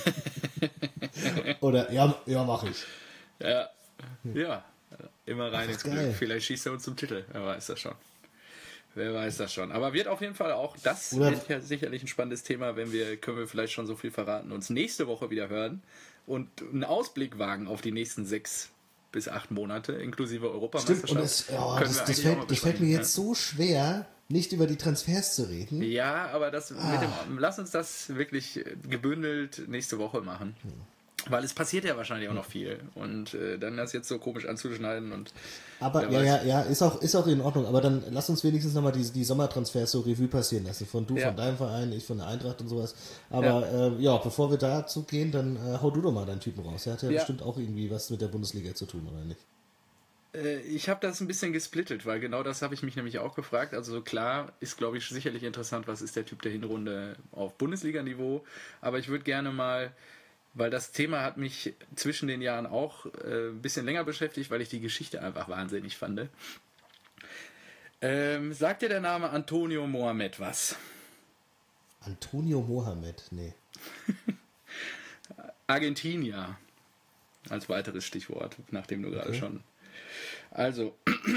Speaker 1: Oder, ja, ja, mach ich.
Speaker 2: Ja, ja, immer rein
Speaker 1: Ach,
Speaker 2: ins
Speaker 1: geil.
Speaker 2: Glück. Vielleicht schießt er uns zum Titel. Wer weiß das schon. Wer weiß das schon. Aber wird auf jeden Fall auch, das
Speaker 1: Oder-
Speaker 2: wird ja sicherlich ein spannendes Thema, wenn wir, können wir vielleicht schon so viel verraten, uns nächste Woche wieder hören und einen Ausblick wagen auf die nächsten sechs bis acht Monate, inklusive
Speaker 1: Stimmt,
Speaker 2: Europameisterschaft.
Speaker 1: und das, ja,
Speaker 2: Können
Speaker 1: das,
Speaker 2: wir
Speaker 1: das,
Speaker 2: eigentlich auch
Speaker 1: fällt,
Speaker 2: mal
Speaker 1: das fällt mir
Speaker 2: besprechen,
Speaker 1: jetzt so schwer, nicht über die Transfers zu reden.
Speaker 2: Ja, aber das
Speaker 1: Ah.
Speaker 2: mit dem, lass uns das wirklich gebündelt nächste Woche machen. Hm. Weil es passiert ja wahrscheinlich auch noch viel. Und äh, dann das jetzt so komisch anzuschneiden und.
Speaker 1: Aber ja, ja, ja, ist auch, ist auch in Ordnung. Aber dann lass uns wenigstens nochmal die, die Sommertransfers so Revue passieren lassen. Von du,
Speaker 2: Ja.
Speaker 1: von deinem Verein, ich von der Eintracht und sowas. Aber
Speaker 2: Ja,
Speaker 1: äh, ja bevor wir dazu gehen, dann äh, hau du doch mal deinen Typen raus. Der hat ja,
Speaker 2: Ja.
Speaker 1: bestimmt auch irgendwie was mit der Bundesliga zu tun, oder nicht?
Speaker 2: äh, ich habe das ein bisschen gesplittet, weil genau das habe ich mich nämlich auch gefragt. Also so klar ist, glaube ich, sicherlich interessant, was ist der Typ der Hinrunde auf Bundesliga-Niveau. Aber ich würde gerne mal. Weil das Thema hat mich zwischen den Jahren auch äh, ein bisschen länger beschäftigt, weil ich die Geschichte einfach wahnsinnig fand. Ähm, sagt dir der Name Antonio Mohamed was?
Speaker 1: Antonio Mohamed, nee.
Speaker 2: Argentinier als weiteres Stichwort, nachdem du gerade
Speaker 1: Okay.
Speaker 2: schon. Also,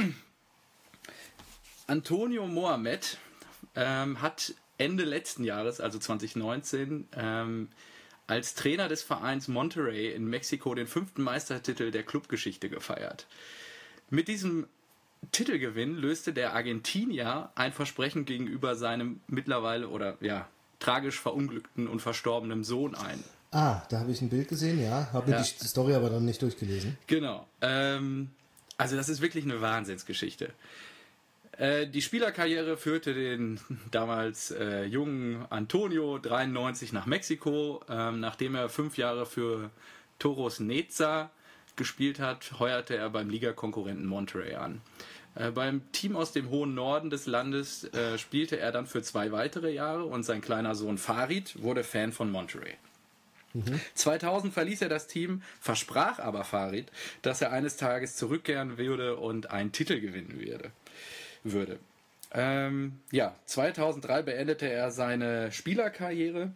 Speaker 2: Antonio Mohamed ähm, hat Ende letzten Jahres, also zwanzig neunzehn, ähm, als Trainer des Vereins Monterrey in Mexiko den fünften Meistertitel der Clubgeschichte gefeiert. Mit diesem Titelgewinn löste der Argentinier ein Versprechen gegenüber seinem mittlerweile oder ja tragisch verunglückten und verstorbenen Sohn ein.
Speaker 1: Ah, da habe ich ein Bild gesehen, ja. Habe mir
Speaker 2: Ja.
Speaker 1: die Story aber dann nicht durchgelesen.
Speaker 2: Genau. Ähm, also das ist wirklich eine Wahnsinnsgeschichte. Äh, die Spielerkarriere führte den damals äh, jungen Antonio dreiundneunzig nach Mexiko. Ähm, nachdem er fünf Jahre für Toros Neza gespielt hat, heuerte er beim Ligakonkurrenten Monterrey an. Äh, beim Team aus dem hohen Norden des Landes äh, spielte er dann für zwei weitere Jahre und sein kleiner Sohn Farid wurde Fan von Monterrey. zweitausend verließ er das Team, versprach aber Farid, dass er eines Tages zurückkehren würde und einen Titel gewinnen würde. würde. Ähm, ja, zweitausenddrei beendete er seine Spielerkarriere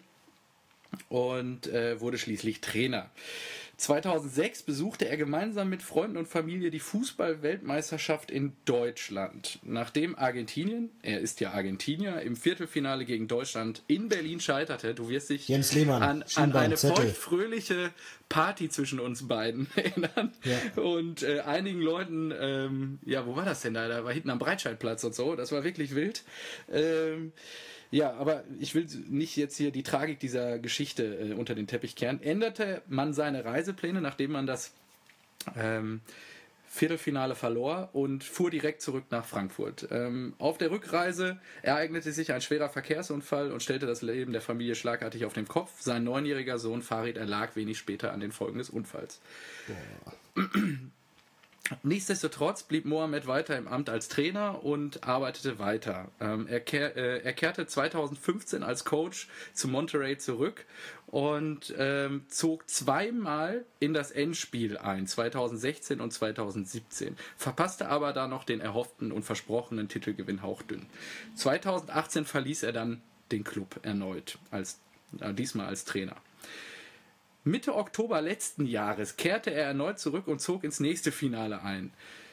Speaker 2: und äh, wurde schließlich Trainer. zweitausendsechs besuchte er gemeinsam mit Freunden und Familie die Fußball-Weltmeisterschaft in Deutschland. Nachdem Argentinien, er ist ja Argentinier, im Viertelfinale gegen Deutschland in Berlin scheiterte, du wirst dich
Speaker 1: Jens Lehmann,
Speaker 2: an, an
Speaker 1: Schienbein,
Speaker 2: eine
Speaker 1: Zettel.
Speaker 2: feuchtfröhliche Party zwischen uns beiden erinnern.
Speaker 1: Ja.
Speaker 2: Und äh, einigen Leuten, ähm, ja, wo war das denn da? Da war hinten am Breitscheidplatz und so, das war wirklich wild. Ähm, Ja, aber ich will nicht jetzt hier die Tragik dieser Geschichte äh, unter den Teppich kehren. Änderte man seine Reisepläne, nachdem man das ähm, Viertelfinale verlor und fuhr direkt zurück nach Frankfurt. Ähm, auf der Rückreise ereignete sich ein schwerer Verkehrsunfall und stellte das Leben der Familie schlagartig auf den Kopf. Sein neunjähriger Sohn Farid erlag wenig später an den Folgen des Unfalls.
Speaker 1: Boah.
Speaker 2: Nichtsdestotrotz blieb Mohamed weiter im Amt als Trainer und arbeitete weiter. Ähm, er, kehr, äh, er kehrte zweitausendfünfzehn als Coach zu Monterrey zurück und ähm, zog zweimal in das Endspiel ein, zweitausendsechzehn und zweitausendsiebzehn, verpasste aber da noch den erhofften und versprochenen Titelgewinn hauchdünn. zweitausendachtzehn verließ er dann den Club erneut, als, äh, diesmal als Trainer. Mitte Oktober letzten Jahres kehrte er erneut zurück und zog ins nächste Finale ein.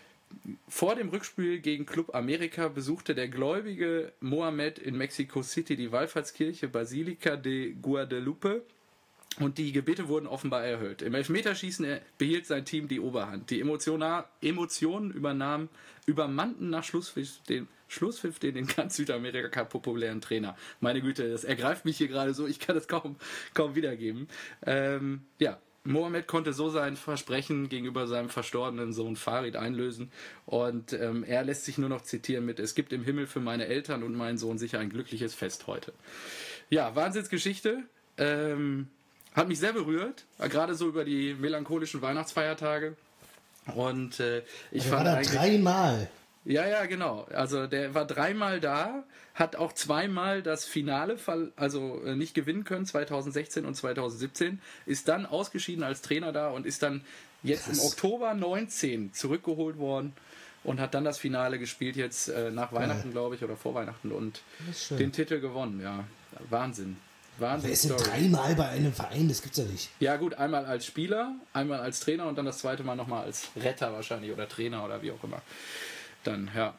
Speaker 2: Vor dem Rückspiel gegen Club America besuchte der gläubige Mohamed in Mexico City die Wallfahrtskirche Basilica de Guadalupe und die Gebete wurden offenbar erhöht. Im Elfmeterschießen behielt sein Team die Oberhand. Die Emotiona- Emotionen übernahmen, übermannten nach Schlusspfiff den Schlusspfiff den in ganz Südamerika populären Trainer. Meine Güte, das ergreift mich hier gerade so, ich kann das kaum, kaum wiedergeben. Ähm, ja, Mohamed konnte so sein Versprechen gegenüber seinem verstorbenen Sohn Farid einlösen und ähm, er lässt sich nur noch zitieren mit: Es gibt im Himmel für meine Eltern und meinen Sohn sicher ein glückliches Fest heute. Ja, Wahnsinnsgeschichte. Ähm, hat mich sehr berührt, gerade so über die melancholischen Weihnachtsfeiertage. Und äh, ich
Speaker 1: Der
Speaker 2: fand
Speaker 1: war da
Speaker 2: eigentlich...
Speaker 1: dreimal.
Speaker 2: Ja, ja, genau. Also der war dreimal da, hat auch zweimal das Finale ver- also äh, nicht gewinnen können, zweitausendsechzehn und zweitausendsiebzehn, ist dann ausgeschieden als Trainer da und ist dann jetzt
Speaker 1: Krass.
Speaker 2: im Oktober neunzehn zurückgeholt worden und hat dann das Finale gespielt jetzt äh, nach Weihnachten, glaube ich, oder vor Weihnachten und
Speaker 1: Das ist schön.
Speaker 2: den Titel gewonnen. Ja, Wahnsinn. Wahnsinn.
Speaker 1: Wer ist denn dreimal bei einem Verein? Das gibt's ja nicht.
Speaker 2: Ja gut, einmal als Spieler, einmal als Trainer und dann das zweite Mal nochmal als Retter wahrscheinlich oder Trainer oder wie auch immer. Dann, ja.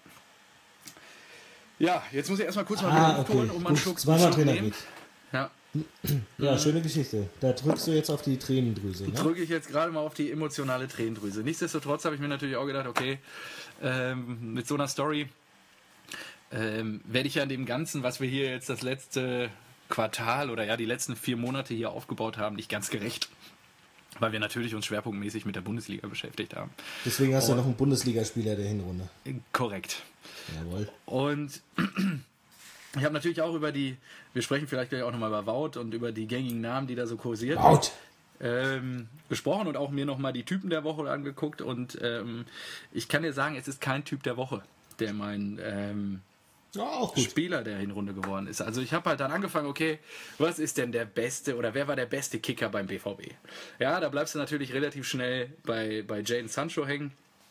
Speaker 2: Ja, jetzt muss ich erstmal kurz mal
Speaker 1: Ah,
Speaker 2: Luft
Speaker 1: okay.
Speaker 2: holen, um mal einen
Speaker 1: Gut,
Speaker 2: Schluck,
Speaker 1: zweimal
Speaker 2: Schluck
Speaker 1: Trainer
Speaker 2: nehmen.
Speaker 1: geht.
Speaker 2: Ja,
Speaker 1: Ja, schöne Geschichte. Da drückst du jetzt auf die Tränendrüse, ne?
Speaker 2: drücke ich jetzt gerade mal auf die emotionale Tränendrüse. Nichtsdestotrotz habe ich mir natürlich auch gedacht, okay, ähm, mit so einer Story ähm, werde ich ja dem Ganzen, was wir hier jetzt das letzte Quartal oder ja die letzten vier Monate hier aufgebaut haben, nicht ganz gerecht. Weil wir natürlich uns schwerpunktmäßig mit der Bundesliga beschäftigt haben.
Speaker 1: Deswegen hast Und, du noch einen Bundesligaspieler der Hinrunde.
Speaker 2: Korrekt.
Speaker 1: Jawohl.
Speaker 2: Und ich habe natürlich auch über die, wir sprechen vielleicht gleich auch nochmal über Wout und über die gängigen Namen, die da so kursieren.
Speaker 1: Wout!
Speaker 2: Ähm, gesprochen und auch mir nochmal die Typen der Woche angeguckt. Und ähm, ich kann dir sagen, es ist kein Typ der Woche, der mein... Ähm,
Speaker 1: Ja, auch gut.
Speaker 2: Spieler der Hinrunde geworden ist. Also ich habe halt dann angefangen, okay, was ist denn der beste oder wer war der beste Kicker beim B V B? Ja, da bleibst du natürlich relativ schnell bei, bei Jadon Sancho hängen.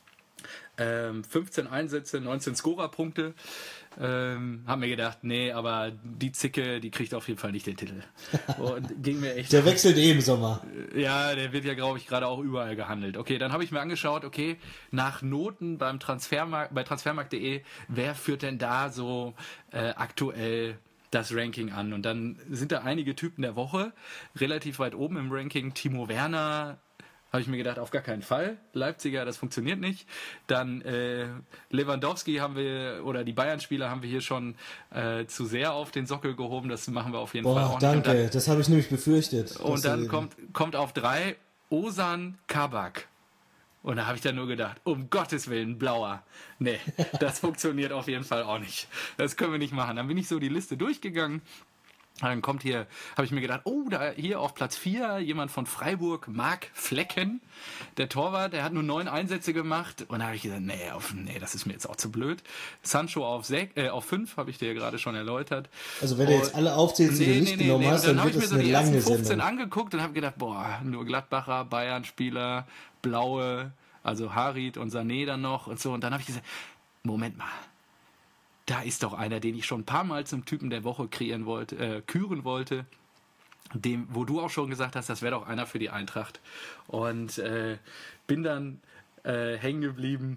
Speaker 2: Ähm, fünfzehn Einsätze, neunzehn Scorerpunkte. Ähm, haben mir gedacht, nee, aber die Zicke, die kriegt auf jeden Fall nicht den Titel. Und ging mir echt.
Speaker 1: Der wechselt eh im Sommer.
Speaker 2: Ja, der wird ja, glaube ich, gerade auch überall gehandelt. Okay, dann habe ich mir angeschaut, okay, nach Noten beim Transfermarkt, bei transfermarkt punkt de, wer führt denn da so äh, aktuell das Ranking an? Und dann sind da einige Typen der Woche relativ weit oben im Ranking. Timo Werner, habe ich mir gedacht, auf gar keinen Fall. Leipziger, das funktioniert nicht. Dann äh, Lewandowski haben wir, oder die Bayern-Spieler haben wir hier schon äh, zu sehr auf den Sockel gehoben. Das machen wir auf jeden
Speaker 1: Boah,
Speaker 2: Fall auch
Speaker 1: danke.
Speaker 2: nicht. Dann,
Speaker 1: das habe ich nämlich befürchtet.
Speaker 2: Und dann kommt, kommt auf drei Ozan Kabak. Und da habe ich dann nur gedacht, um Gottes Willen, Blauer. Nee, das funktioniert auf jeden Fall auch nicht. Das können wir nicht machen. Dann bin ich so die Liste durchgegangen. Dann kommt hier, habe ich mir gedacht, oh, da hier auf Platz vier jemand von Freiburg, Marc Flecken, der Torwart, der hat nur neun Einsätze gemacht. Und da habe ich gesagt, nee, auf, nee, das ist mir jetzt auch zu blöd. Sancho auf sechs, äh, auf fünf, habe ich dir ja gerade schon erläutert.
Speaker 1: Also wenn du jetzt alle aufzählst, die
Speaker 2: nee,
Speaker 1: du nicht
Speaker 2: nee, nee,
Speaker 1: genommen
Speaker 2: nee.
Speaker 1: hast,
Speaker 2: dann,
Speaker 1: dann
Speaker 2: habe
Speaker 1: wird
Speaker 2: ich mir
Speaker 1: es
Speaker 2: so
Speaker 1: eine
Speaker 2: die
Speaker 1: lange
Speaker 2: ersten fünfzehn
Speaker 1: Sendung.
Speaker 2: angeguckt und habe gedacht, boah, nur Gladbacher, Bayern-Spieler, Blaue, also Harit und Sané dann noch und so. Und dann habe ich gesagt, Moment mal. Da ist doch einer, den ich schon ein paar Mal zum Typen der Woche kreieren wollte, äh, küren wollte, dem, wo du auch schon gesagt hast, das wäre doch einer für die Eintracht. Und äh, bin dann äh, hängen geblieben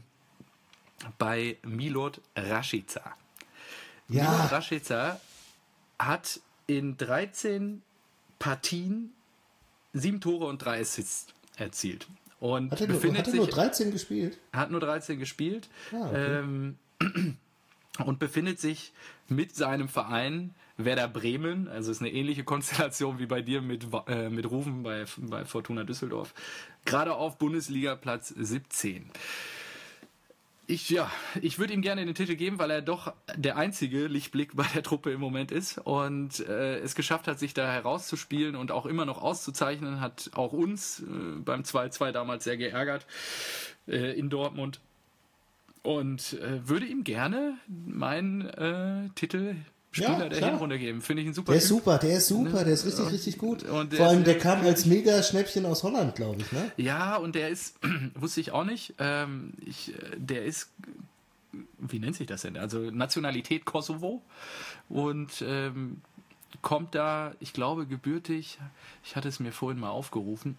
Speaker 2: bei Milot Rashica.
Speaker 1: Ja.
Speaker 2: Milot Rashica hat in dreizehn Partien sieben Tore und drei Assists erzielt. Und
Speaker 1: hat er nur,
Speaker 2: befindet
Speaker 1: hat er
Speaker 2: sich,
Speaker 1: nur dreizehn gespielt?
Speaker 2: Hat nur dreizehn gespielt.
Speaker 1: Ah, okay.
Speaker 2: ähm, und befindet sich mit seinem Verein Werder Bremen, also ist eine ähnliche Konstellation wie bei dir mit, äh, mit Rufen bei, bei Fortuna Düsseldorf, gerade auf Bundesliga-Platz siebzehn. Ich, ja, ich würde ihm gerne den Titel geben, weil er doch der einzige Lichtblick bei der Truppe im Moment ist und äh, es geschafft hat, sich da herauszuspielen und auch immer noch auszuzeichnen, hat auch uns äh, beim zwei zwei damals sehr geärgert äh, in Dortmund. Und äh, würde ihm gerne meinen äh, Titel Spieler
Speaker 1: Ja,
Speaker 2: der
Speaker 1: klar.
Speaker 2: Hinrunde geben. Finde ich ein super
Speaker 1: Der ist
Speaker 2: Typ.
Speaker 1: super, der ist super, der ist richtig,
Speaker 2: Und-
Speaker 1: richtig gut.
Speaker 2: und der
Speaker 1: Vor allem,
Speaker 2: ist-
Speaker 1: der kam als Mega-Schnäppchen aus Holland, glaube ich, ne?
Speaker 2: Ja, und der ist, wusste ich auch nicht, ähm, ich, äh, der ist, wie nennt sich das denn? Also Nationalität Kosovo und ähm, kommt da, ich glaube, gebürtig, ich hatte es mir vorhin mal aufgerufen,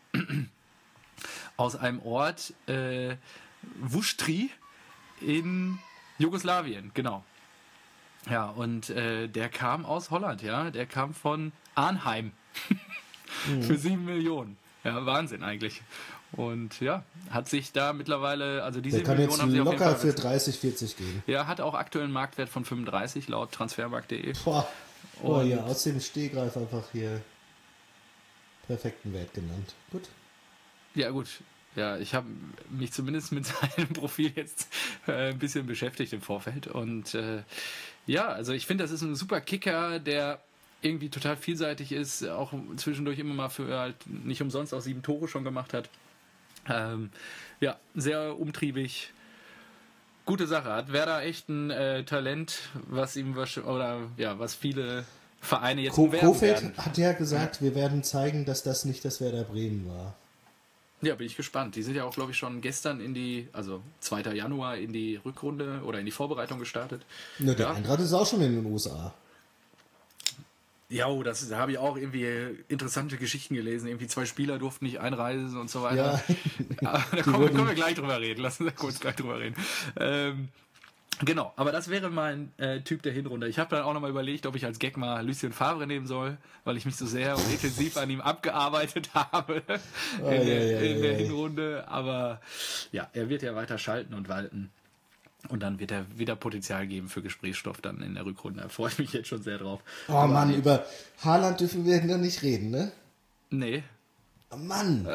Speaker 2: aus einem Ort, äh, Vuštri in Jugoslawien, genau. Ja, und äh, der kam aus Holland, ja, der kam von Arnheim für sieben Millionen. Ja, Wahnsinn eigentlich. Und ja, hat sich da mittlerweile, also die
Speaker 1: Der
Speaker 2: sieben
Speaker 1: kann
Speaker 2: Millionen
Speaker 1: jetzt
Speaker 2: haben sie auf jeden
Speaker 1: locker
Speaker 2: Fall.
Speaker 1: für dreißig, vierzig gehen.
Speaker 2: Ja, hat auch aktuell einen Marktwert von fünfunddreißig laut transfermarkt punkt de.
Speaker 1: Boah, oh
Speaker 2: Und-
Speaker 1: ja, aus dem Stehgreif einfach hier perfekten Wert genannt. Gut.
Speaker 2: Ja, gut. Ja, ich habe mich zumindest mit seinem Profil jetzt äh, ein bisschen beschäftigt im Vorfeld. Und äh, ja, also ich finde, das ist ein super Kicker, der irgendwie total vielseitig ist, auch zwischendurch immer mal für halt nicht umsonst auch sieben Tore schon gemacht hat. Ähm, ja, sehr umtriebig. Gute Sache. Hat Werder echt ein äh, Talent, was ihm wahrsch- oder ja, was viele Vereine jetzt
Speaker 1: Ko
Speaker 2: umwerben
Speaker 1: Kofeld
Speaker 2: werden.
Speaker 1: hat ja gesagt, wir werden zeigen, dass das nicht das Werder Bremen war.
Speaker 2: Ja, bin ich gespannt. Die sind ja auch, glaube ich, schon gestern in die, also zweiter Januar in die Rückrunde oder in die Vorbereitung gestartet.
Speaker 1: Ne, der
Speaker 2: Ja.
Speaker 1: Eintracht ist auch schon in den U S A.
Speaker 2: Ja, oh, das, da habe ich auch irgendwie interessante Geschichten gelesen. Irgendwie zwei Spieler durften nicht einreisen und so weiter.
Speaker 1: Ja.
Speaker 2: Aber da
Speaker 1: Die
Speaker 2: kommen,
Speaker 1: wurden-
Speaker 2: können wir gleich drüber reden. Lass uns da kurz gleich drüber reden. Ähm, genau, aber das wäre mein äh, Typ der Hinrunde. Ich habe dann auch nochmal überlegt, ob ich als Gag mal Lucien Favre nehmen soll, weil ich mich so sehr und intensiv an ihm abgearbeitet habe in,
Speaker 1: Oh,
Speaker 2: der,
Speaker 1: ja, ja,
Speaker 2: in der
Speaker 1: ja, ja.
Speaker 2: Hinrunde. Aber ja, er wird ja weiter schalten und walten. Und dann wird er wieder Potenzial geben für Gesprächsstoff dann in der Rückrunde. Da freue ich mich jetzt schon sehr drauf.
Speaker 1: Oh Aber Mann, nee. Über Haaland dürfen wir noch nicht reden, ne?
Speaker 2: Nee.
Speaker 1: Oh Mann.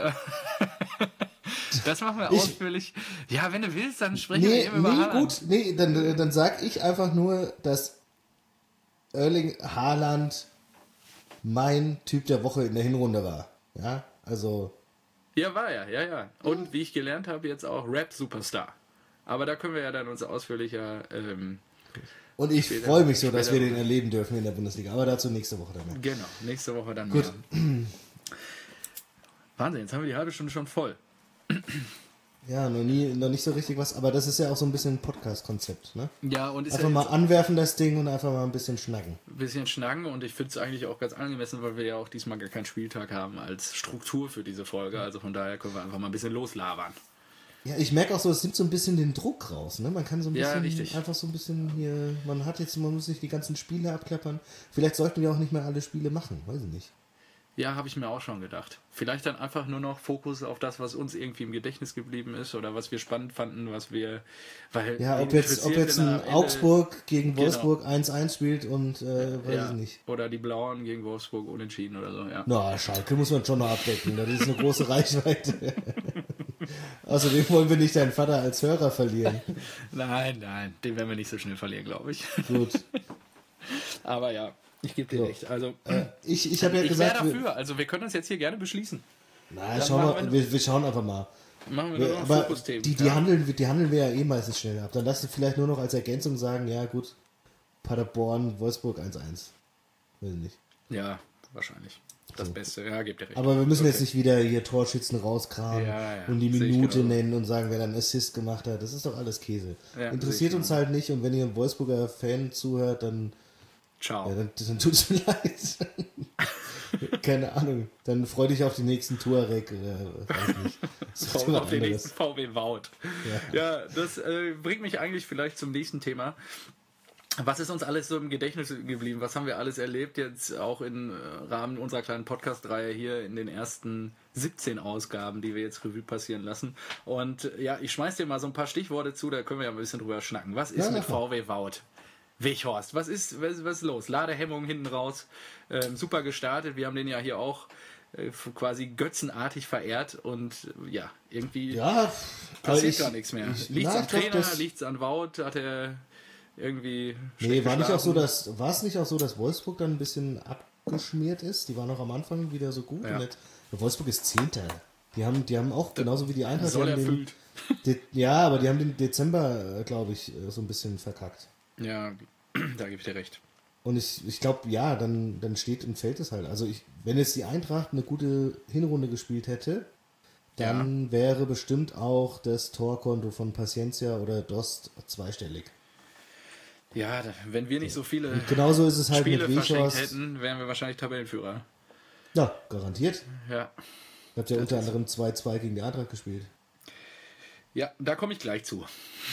Speaker 2: Das machen wir ich, ausführlich. Ja, wenn du willst, dann sprechen
Speaker 1: nee,
Speaker 2: wir eben über
Speaker 1: nee,
Speaker 2: Haaland.
Speaker 1: Gut, nee, dann, dann sag ich einfach nur, dass Erling Haaland mein Typ der Woche in der Hinrunde war. Ja, also...
Speaker 2: Ja, war er, ja, ja. Und wie ich gelernt habe, jetzt auch Rap-Superstar. Aber da können wir ja dann uns ausführlicher... Ähm,
Speaker 1: und ich freue mich so, dass wir den erleben dürfen in der Bundesliga. Aber dazu nächste Woche dann mehr.
Speaker 2: Genau, nächste Woche dann
Speaker 1: Gut.
Speaker 2: mehr. Wahnsinn, jetzt haben wir die halbe Stunde schon voll.
Speaker 1: Ja, noch, nie, noch nicht so richtig was. Aber das ist ja auch so ein bisschen ein Podcast-Konzept, ne?
Speaker 2: Ja, und ist
Speaker 1: einfach
Speaker 2: ja
Speaker 1: mal anwerfen das Ding und einfach mal ein bisschen schnacken.
Speaker 2: Ein bisschen schnacken und ich finde es eigentlich auch ganz angemessen, weil wir ja auch diesmal gar keinen Spieltag haben als Struktur für diese Folge. Also von daher können wir einfach mal ein bisschen loslabern.
Speaker 1: Ja, ich merke auch so, es nimmt so ein bisschen den Druck raus, ne? Man kann so ein bisschen,
Speaker 2: ja, richtig.
Speaker 1: einfach so ein bisschen hier, man hat jetzt, man muss sich die ganzen Spiele abklappern. Vielleicht sollten wir auch nicht mehr alle Spiele machen, weiß ich nicht.
Speaker 2: Ja, habe ich mir auch schon gedacht. Vielleicht dann einfach nur noch Fokus auf das, was uns irgendwie im Gedächtnis geblieben ist oder was wir spannend fanden, was wir... Weil
Speaker 1: ja, ob jetzt, ob jetzt ein Augsburg gegen Wolfsburg genau. eins eins spielt und äh, weiß
Speaker 2: ja.
Speaker 1: ich nicht.
Speaker 2: Oder die Blauen gegen Wolfsburg unentschieden oder so, ja.
Speaker 1: Na, Schalke muss man schon noch abdecken, das ist eine große Reichweite. Außerdem wollen wir nicht deinen Vater als Hörer verlieren.
Speaker 2: Nein, nein, den werden wir nicht so schnell verlieren, glaube ich.
Speaker 1: Gut.
Speaker 2: Aber ja, ich gebe dir so. recht. Also,
Speaker 1: äh, ich ich habe ja
Speaker 2: ich
Speaker 1: gesagt...
Speaker 2: Ich wäre dafür, also wir können das jetzt hier gerne beschließen.
Speaker 1: Na, schauen wir, wir, wir schauen einfach mal.
Speaker 2: Machen wir nur noch
Speaker 1: aber
Speaker 2: Fokusthemen.
Speaker 1: Die, die, ja. handeln, die handeln wir ja eh meistens schnell ab. Dann lass du vielleicht nur noch als Ergänzung sagen, ja gut, Paderborn, Wolfsburg eins eins. Will nicht.
Speaker 2: Ja, wahrscheinlich. Das so. Beste, ja, gebt ihr recht.
Speaker 1: Aber wir müssen
Speaker 2: okay.
Speaker 1: jetzt nicht wieder hier Torschützen rauskramen
Speaker 2: ja, ja.
Speaker 1: und die Minute nennen und sagen, wer dann Assist gemacht hat. Das ist doch alles Käse. Ja, interessiert uns halt nicht und wenn ihr ein Wolfsburger Fan zuhört, dann
Speaker 2: ciao.
Speaker 1: Ja, dann, dann tut es mir leid. Keine Ahnung. Dann freu dich auf die nächsten Tuareg oder weiß nicht.
Speaker 2: Freu auf den nächsten V W Wout. Ja, ja das äh, bringt mich eigentlich vielleicht zum nächsten Thema. Was ist uns alles so im Gedächtnis geblieben? Was haben wir alles erlebt jetzt auch im Rahmen unserer kleinen Podcast-Reihe hier in den ersten siebzehn Ausgaben, die wir jetzt Revue passieren lassen? Und ja, ich schmeiß dir mal so ein paar Stichworte zu, da können wir ja ein bisschen drüber schnacken. Was ist ja, mit V W Wout? Weghorst, was ist, was, was ist los? Ladehemmung hinten raus, ähm, super gestartet. Wir haben den ja hier auch äh, quasi götzenartig verehrt und ja, irgendwie
Speaker 1: ja,
Speaker 2: passiert
Speaker 1: ich,
Speaker 2: gar nichts mehr. Liegt es am Trainer, liegt es an Wout, hat er irgendwie
Speaker 1: Nee, war nicht auch so, dass war es nicht auch so, dass Wolfsburg dann ein bisschen abgeschmiert ist? Die waren noch am Anfang wieder so gut.
Speaker 2: Ja.
Speaker 1: Und jetzt, Wolfsburg ist Zehnter. Die haben, die haben auch genauso wie die Eintracht.
Speaker 2: Soll erfüllt.
Speaker 1: Den, ja, aber die haben den Dezember, glaube ich, so ein bisschen verkackt.
Speaker 2: Ja, da gebe ich dir recht.
Speaker 1: Und ich, ich glaube, ja, dann, dann steht und fällt es halt. Also ich, wenn jetzt die Eintracht eine gute Hinrunde gespielt hätte, dann ja. wäre bestimmt auch das Torkonto von Paciencia oder Dost zweistellig.
Speaker 2: Ja, wenn wir nicht so viele
Speaker 1: und genauso ist es halt
Speaker 2: Spiele
Speaker 1: mit
Speaker 2: verschenkt hätten, wären wir wahrscheinlich Tabellenführer.
Speaker 1: Ja, garantiert.
Speaker 2: Ja.
Speaker 1: Ihr habt ja unter anderem zwei zwei gegen die Eintracht gespielt.
Speaker 2: Ja, da komme ich gleich zu.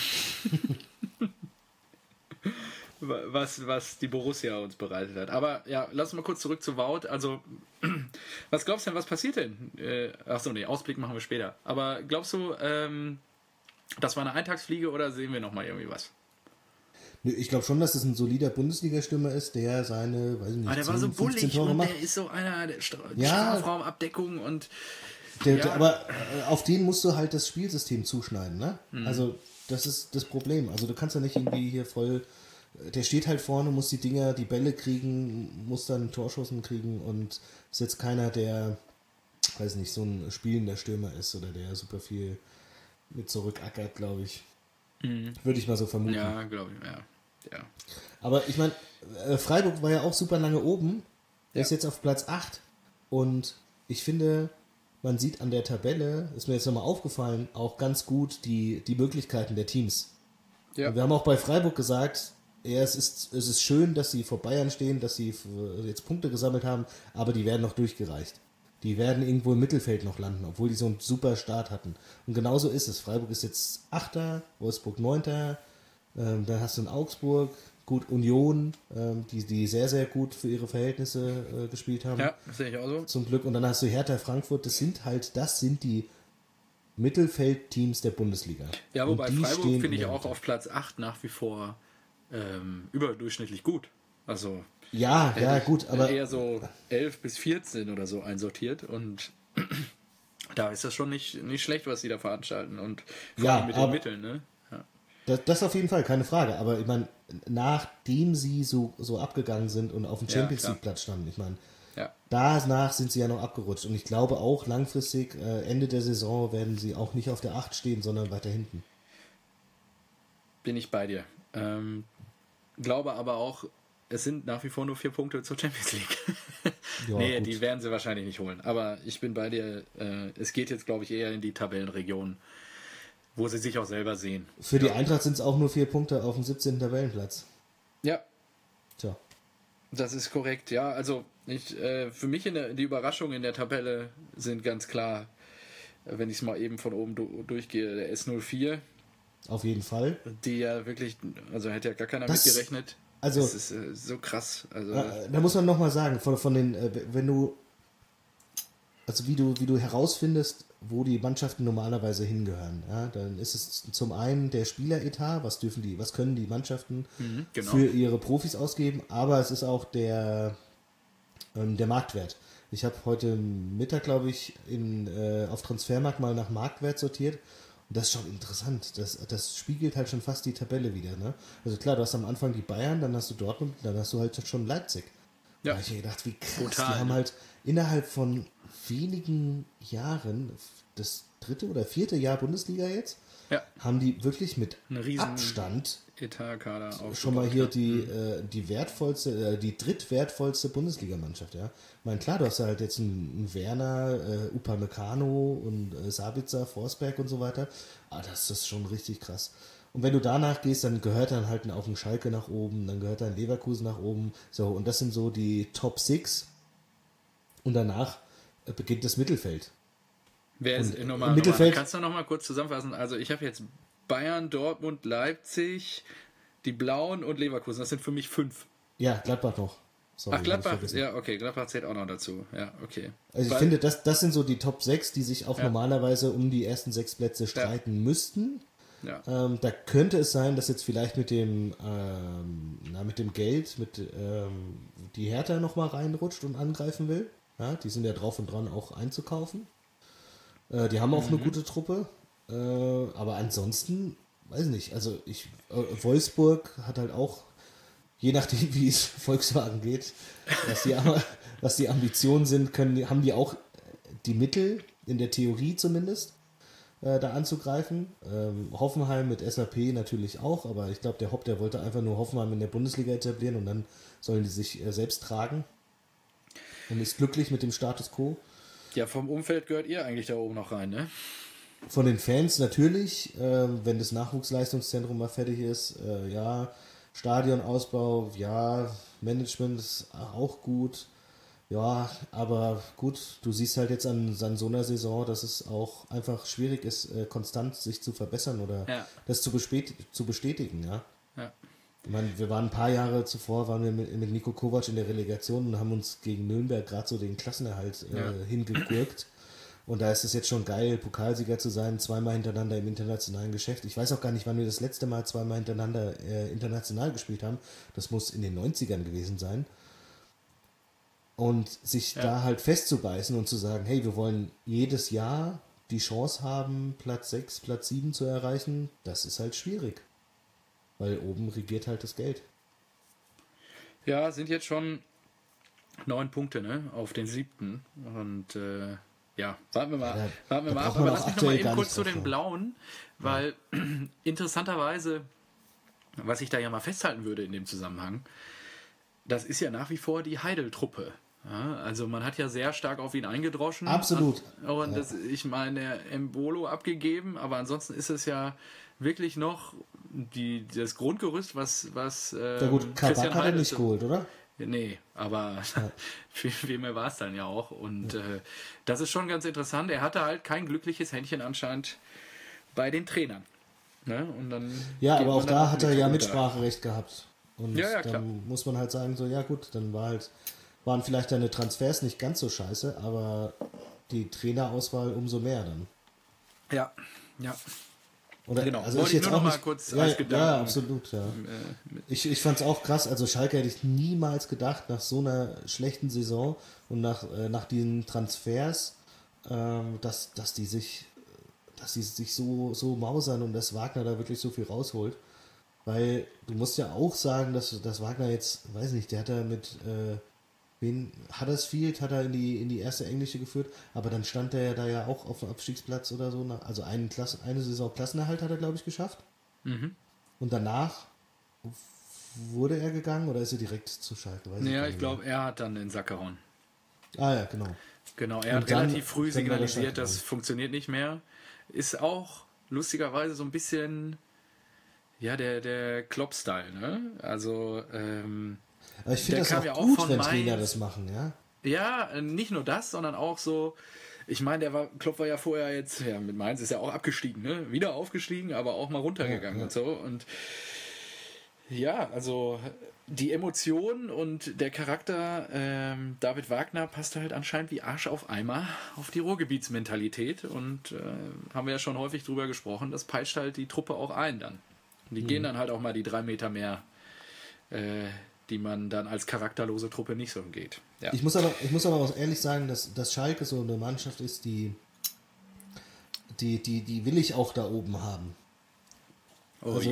Speaker 2: was, was die Borussia uns bereitet hat. Aber ja, lass uns mal kurz zurück zu Wout. Also, was glaubst du denn, was passiert denn? Äh, achso, nee, Ausblick machen wir später. Aber glaubst du, ähm, das war eine Eintagsfliege oder sehen wir nochmal irgendwie was?
Speaker 1: Ich glaube schon, dass es ein solider Bundesliga-Stürmer ist, der seine, weiß ich nicht,
Speaker 2: aber der
Speaker 1: zehn,
Speaker 2: war so bullig
Speaker 1: Tore
Speaker 2: und
Speaker 1: macht.
Speaker 2: der ist so einer, der Stra-
Speaker 1: ja,
Speaker 2: Strafraumabdeckung und
Speaker 1: der,
Speaker 2: ja.
Speaker 1: der, aber auf den musst du halt das Spielsystem zuschneiden, ne?
Speaker 2: Mhm.
Speaker 1: Also das ist das Problem. Also du kannst ja nicht irgendwie hier voll, der steht halt vorne, muss die Dinger, die Bälle kriegen, muss dann Torschussen kriegen und ist jetzt keiner, der, weiß nicht, so ein spielender Stürmer ist oder der super viel mit zurückackert, glaube ich.
Speaker 2: Mhm.
Speaker 1: Würde ich mal so vermuten.
Speaker 2: Ja, glaube ich, ja. ja.
Speaker 1: Aber ich meine, Freiburg war ja auch super lange oben. Er
Speaker 2: ja.
Speaker 1: ist jetzt auf Platz acht. Und ich finde, man sieht an der Tabelle, ist mir jetzt nochmal aufgefallen, auch ganz gut die, die Möglichkeiten der Teams. Ja. Und wir haben auch bei Freiburg gesagt, ja, es ist, es ist schön, dass sie vor Bayern stehen, dass sie jetzt Punkte gesammelt haben, aber die werden noch durchgereicht. Die werden irgendwo im Mittelfeld noch landen, obwohl die so einen super Start hatten. Und genauso ist es. Freiburg ist jetzt Achter, Wolfsburg Neunter, ähm, dann hast du in Augsburg, gut, Union, ähm, die, die sehr, sehr gut für ihre Verhältnisse äh, gespielt haben.
Speaker 2: Ja, das sehe ich auch so.
Speaker 1: Zum Glück. Und dann hast du Hertha Frankfurt, das sind halt, das sind die Mittelfeldteams der Bundesliga.
Speaker 2: Ja, wobei
Speaker 1: Und die
Speaker 2: Freiburg
Speaker 1: stehen
Speaker 2: finde
Speaker 1: in
Speaker 2: ich
Speaker 1: der
Speaker 2: auch
Speaker 1: Mitte.
Speaker 2: auf Platz acht nach wie vor ähm, überdurchschnittlich gut. Also
Speaker 1: Ja,
Speaker 2: hätte
Speaker 1: ja,
Speaker 2: ich
Speaker 1: gut, aber
Speaker 2: eher so elf bis vierzehn oder so einsortiert und da ist das schon nicht, nicht schlecht, was sie da veranstalten und vor
Speaker 1: Ja,
Speaker 2: allem mit
Speaker 1: aber-
Speaker 2: den Mitteln, ne? Ja.
Speaker 1: das, das auf jeden Fall, keine Frage. Aber ich meine, nachdem sie so, so abgegangen sind und auf dem
Speaker 2: Ja,
Speaker 1: Champions
Speaker 2: klar.
Speaker 1: League Platz standen, ich meine,
Speaker 2: Ja.
Speaker 1: danach sind sie ja noch abgerutscht. Und ich glaube auch langfristig, äh, Ende der Saison, werden sie auch nicht auf der acht stehen, sondern weiter hinten.
Speaker 2: Bin ich bei dir. Ähm, glaube aber auch, es sind nach wie vor nur vier Punkte zur Champions League.
Speaker 1: Ja,
Speaker 2: nee,
Speaker 1: gut.
Speaker 2: die werden sie wahrscheinlich nicht holen. Aber ich bin bei dir. Äh, es geht jetzt, glaube ich, eher in die Tabellenregion, wo sie sich auch selber sehen.
Speaker 1: Für die Eintracht sind es auch nur vier Punkte auf dem siebzehnten Tabellenplatz.
Speaker 2: Ja,
Speaker 1: Tja.
Speaker 2: das ist korrekt. Ja, also ich, äh, für mich in der, die Überraschungen in der Tabelle sind ganz klar, äh, wenn ich es mal eben von oben du, durchgehe, der S null vier,
Speaker 1: Auf jeden Fall.
Speaker 2: die ja wirklich, also hätte ja gar keiner
Speaker 1: Das-
Speaker 2: mitgerechnet.
Speaker 1: also-
Speaker 2: das ist äh, so krass. Also
Speaker 1: Äh, Da muss man nochmal sagen, von, von den, äh, wenn du, also wie du, wie du herausfindest, wo die Mannschaften normalerweise hingehören, ja, dann ist es zum einen der Spieleretat, was dürfen die, was können die Mannschaften
Speaker 2: Mhm, genau.
Speaker 1: für ihre Profis ausgeben, aber es ist auch der, ähm, der Marktwert. Ich habe heute Mittag, glaube ich, in, äh, auf Transfermarkt mal nach Marktwert sortiert. Und das ist schon interessant. Das, das spiegelt halt schon fast die Tabelle wieder. Ne? Also klar, du hast am Anfang die Bayern, dann hast du Dortmund, dann hast du halt schon Leipzig.
Speaker 2: Ja.
Speaker 1: Da habe ich mir gedacht, wie krass.
Speaker 2: Brutal,
Speaker 1: die haben
Speaker 2: ne?
Speaker 1: halt innerhalb von wenigen Jahren, das dritte oder vierte Jahr Bundesliga jetzt,
Speaker 2: ja,
Speaker 1: haben die wirklich mit
Speaker 2: ein riesen
Speaker 1: Abstand
Speaker 2: Etatkader aufgebaut.
Speaker 1: schon mal hier
Speaker 2: ja.
Speaker 1: die, äh, die wertvollste, äh, die drittwertvollste Bundesligamannschaft, ja. Ich meine, klar, du hast ja halt jetzt einen, einen Werner, äh, Upamecano und äh, Sabitzer, Forsberg und so weiter. Aber das ist schon richtig krass. Und wenn du danach gehst, dann gehört dann halt auch ein Schalke nach oben, dann gehört dann Leverkusen nach oben. So, und das sind so die Top Six. Und danach äh, beginnt das Mittelfeld.
Speaker 2: Wer ist
Speaker 1: Und
Speaker 2: nochmal,
Speaker 1: im Mittelfeld-
Speaker 2: nochmal, kannst du noch mal kurz zusammenfassen? Also ich habe jetzt Bayern, Dortmund, Leipzig, die Blauen und Leverkusen. Das sind für mich fünf.
Speaker 1: Ja, Gladbach noch. Sorry,
Speaker 2: Ach,
Speaker 1: hab ich
Speaker 2: Gladbach,
Speaker 1: vergessen.
Speaker 2: ja, okay, Gladbach zählt auch noch dazu. Ja, okay.
Speaker 1: Also ich
Speaker 2: Weil-
Speaker 1: finde, das, das sind so die Top sechs, die sich auch
Speaker 2: Ja.
Speaker 1: normalerweise um die ersten sechs Plätze streiten müssten.
Speaker 2: Ja.
Speaker 1: Ähm, da könnte es sein, dass jetzt vielleicht mit dem, ähm, na, mit dem Geld, mit ähm, die Hertha nochmal reinrutscht und angreifen will. Ja, die sind ja drauf und dran, auch einzukaufen. Äh, die haben auch eine gute Truppe. Äh, aber ansonsten, weiß nicht, also ich, äh, Wolfsburg hat halt auch, je nachdem wie es Volkswagen geht, was die, was die Ambitionen sind, können, die- haben die auch die Mittel, in der Theorie zumindest, äh, da anzugreifen. Ähm, Hoffenheim mit S A P natürlich auch, aber ich glaube, der Hopp, der wollte einfach nur Hoffenheim in der Bundesliga etablieren und dann sollen die sich äh, selbst tragen und ist glücklich mit dem Status quo.
Speaker 2: ja, vom Umfeld gehört ihr eigentlich da oben noch rein, ne?
Speaker 1: Von den Fans natürlich, äh, wenn das Nachwuchsleistungszentrum mal fertig ist, äh, ja, Stadionausbau, ja, Management ist auch gut, ja, aber gut, du siehst halt jetzt an, an so einer Saison, dass es auch einfach schwierig ist, äh, konstant sich zu verbessern oder
Speaker 2: Ja.
Speaker 1: das zu, bespät zu bestätigen, ja.
Speaker 2: Ja.
Speaker 1: Ich meine, wir waren ein paar Jahre zuvor, waren wir mit, mit Nico Kovac in der Relegation und haben uns gegen Nürnberg gerade so den Klassenerhalt äh,
Speaker 2: Ja.
Speaker 1: hingegurkt. Und da ist es jetzt schon geil, Pokalsieger zu sein, zweimal hintereinander im internationalen Geschäft. Ich weiß auch gar nicht, wann wir das letzte Mal zweimal hintereinander äh, international gespielt haben. Das muss in den neunzigern gewesen sein. Und sich
Speaker 2: Ja.
Speaker 1: da halt festzubeißen und zu sagen, hey, wir wollen jedes Jahr die Chance haben, Platz sechs, Platz sieben zu erreichen, das ist halt schwierig. Weil oben regiert halt das Geld.
Speaker 2: Ja, sind jetzt schon neun Punkte, ne? Auf den siebten. Und äh, ja, warten wir mal,
Speaker 1: Ja, da-
Speaker 2: warten wir
Speaker 1: da
Speaker 2: mal ab.
Speaker 1: braucht man
Speaker 2: Aber
Speaker 1: auch
Speaker 2: lass mich noch mal
Speaker 1: aktuell
Speaker 2: eben
Speaker 1: gar
Speaker 2: kurz
Speaker 1: nicht
Speaker 2: zu
Speaker 1: drauf
Speaker 2: den
Speaker 1: schauen.
Speaker 2: Blauen, weil interessanterweise, was ich da ja mal festhalten würde in dem Zusammenhang, das ist ja nach wie vor die Heidel-Truppe. Ja, also man hat ja sehr stark auf ihn eingedroschen.
Speaker 1: Absolut.
Speaker 2: Und
Speaker 1: Ja.
Speaker 2: das, ich meine, der Embolo abgegeben, aber ansonsten ist es ja wirklich noch die, das Grundgerüst, was, was ähm,
Speaker 1: Ja gut, Kabak hat er
Speaker 2: Heidel
Speaker 1: nicht
Speaker 2: so-
Speaker 1: geholt, oder?
Speaker 2: Nee, aber viel, viel mehr war es dann ja auch. Und äh, das ist schon ganz interessant. Er hatte halt kein glückliches Händchen anscheinend bei den Trainern. Ne? Und dann
Speaker 1: Ja,
Speaker 2: geht
Speaker 1: aber auch
Speaker 2: man dann
Speaker 1: da hat er
Speaker 2: mit
Speaker 1: ja
Speaker 2: runter.
Speaker 1: Mitspracherecht gehabt. Und
Speaker 2: Ja, ja,
Speaker 1: dann
Speaker 2: klar.
Speaker 1: muss man halt sagen, so, ja gut, dann war halt, waren vielleicht deine Transfers nicht ganz so scheiße, aber die Trainerauswahl umso mehr dann.
Speaker 2: Ja, ja.
Speaker 1: Oder,
Speaker 2: genau,
Speaker 1: also
Speaker 2: wollte
Speaker 1: ich
Speaker 2: ich
Speaker 1: jetzt
Speaker 2: nur
Speaker 1: auch
Speaker 2: noch mal
Speaker 1: nicht,
Speaker 2: kurz
Speaker 1: ja,
Speaker 2: als
Speaker 1: ja,
Speaker 2: Gedanken.
Speaker 1: ja, absolut, ja.
Speaker 2: Äh,
Speaker 1: Ich, ich fand es auch krass, also Schalke hätte ich niemals gedacht, nach so einer schlechten Saison und nach, äh, nach diesen Transfers, ähm, dass, dass die sich, dass die sich so, so mausern und dass Wagner da wirklich so viel rausholt. Weil du musst ja auch sagen, dass, dass Wagner jetzt, weiß nicht, der hat da mit äh, wen Huddersfield hat er in die, in die erste englische geführt, aber dann stand er ja da ja auch auf dem Abstiegsplatz oder so. nach- Also einen Klasse, eine Saison Klassenerhalt hat er, glaube ich, geschafft.
Speaker 2: mhm.
Speaker 1: Und danach wurde er gegangen oder ist er direkt zu Schalke? Weiß
Speaker 2: Ja,
Speaker 1: gar
Speaker 2: ich
Speaker 1: nicht
Speaker 2: glaube, er hat dann den Sack gehauen.
Speaker 1: mehr. Ah ja, genau.
Speaker 2: Genau, er
Speaker 1: Und
Speaker 2: hat
Speaker 1: dann-
Speaker 2: relativ früh
Speaker 1: dann war der
Speaker 2: signalisiert,
Speaker 1: Schalke
Speaker 2: das
Speaker 1: dran.
Speaker 2: funktioniert nicht mehr. Ist auch lustigerweise so ein bisschen, ja, der, der Klopp-Style, ne? Also, ähm,
Speaker 1: Aber ich finde
Speaker 2: Der
Speaker 1: das
Speaker 2: kam
Speaker 1: auch
Speaker 2: ja auch
Speaker 1: gut,
Speaker 2: von
Speaker 1: wenn
Speaker 2: Mainz.
Speaker 1: Trainer das machen, ja.
Speaker 2: ja, nicht nur das, sondern auch so, ich meine, der war, Klopp war ja vorher jetzt, ja, mit Mainz ist ja auch abgestiegen, ne? Wieder aufgestiegen, aber auch mal runtergegangen
Speaker 1: Ja, ja.
Speaker 2: und so. Und ja, also die Emotionen und der Charakter ähm, David Wagner passt halt anscheinend wie Arsch auf Eimer auf die Ruhrgebietsmentalität und äh, haben wir ja schon häufig drüber gesprochen, das peitscht halt die Truppe auch ein dann. Und die
Speaker 1: Mhm.
Speaker 2: gehen dann halt auch mal die drei Meter mehr, äh, die man dann als charakterlose Truppe nicht so geht. Ja.
Speaker 1: Ich muss aber, ich muss aber auch ehrlich sagen, dass, dass Schalke so eine Mannschaft ist, die, die, die, die will ich auch da oben haben.
Speaker 2: Oh
Speaker 1: also-
Speaker 2: je.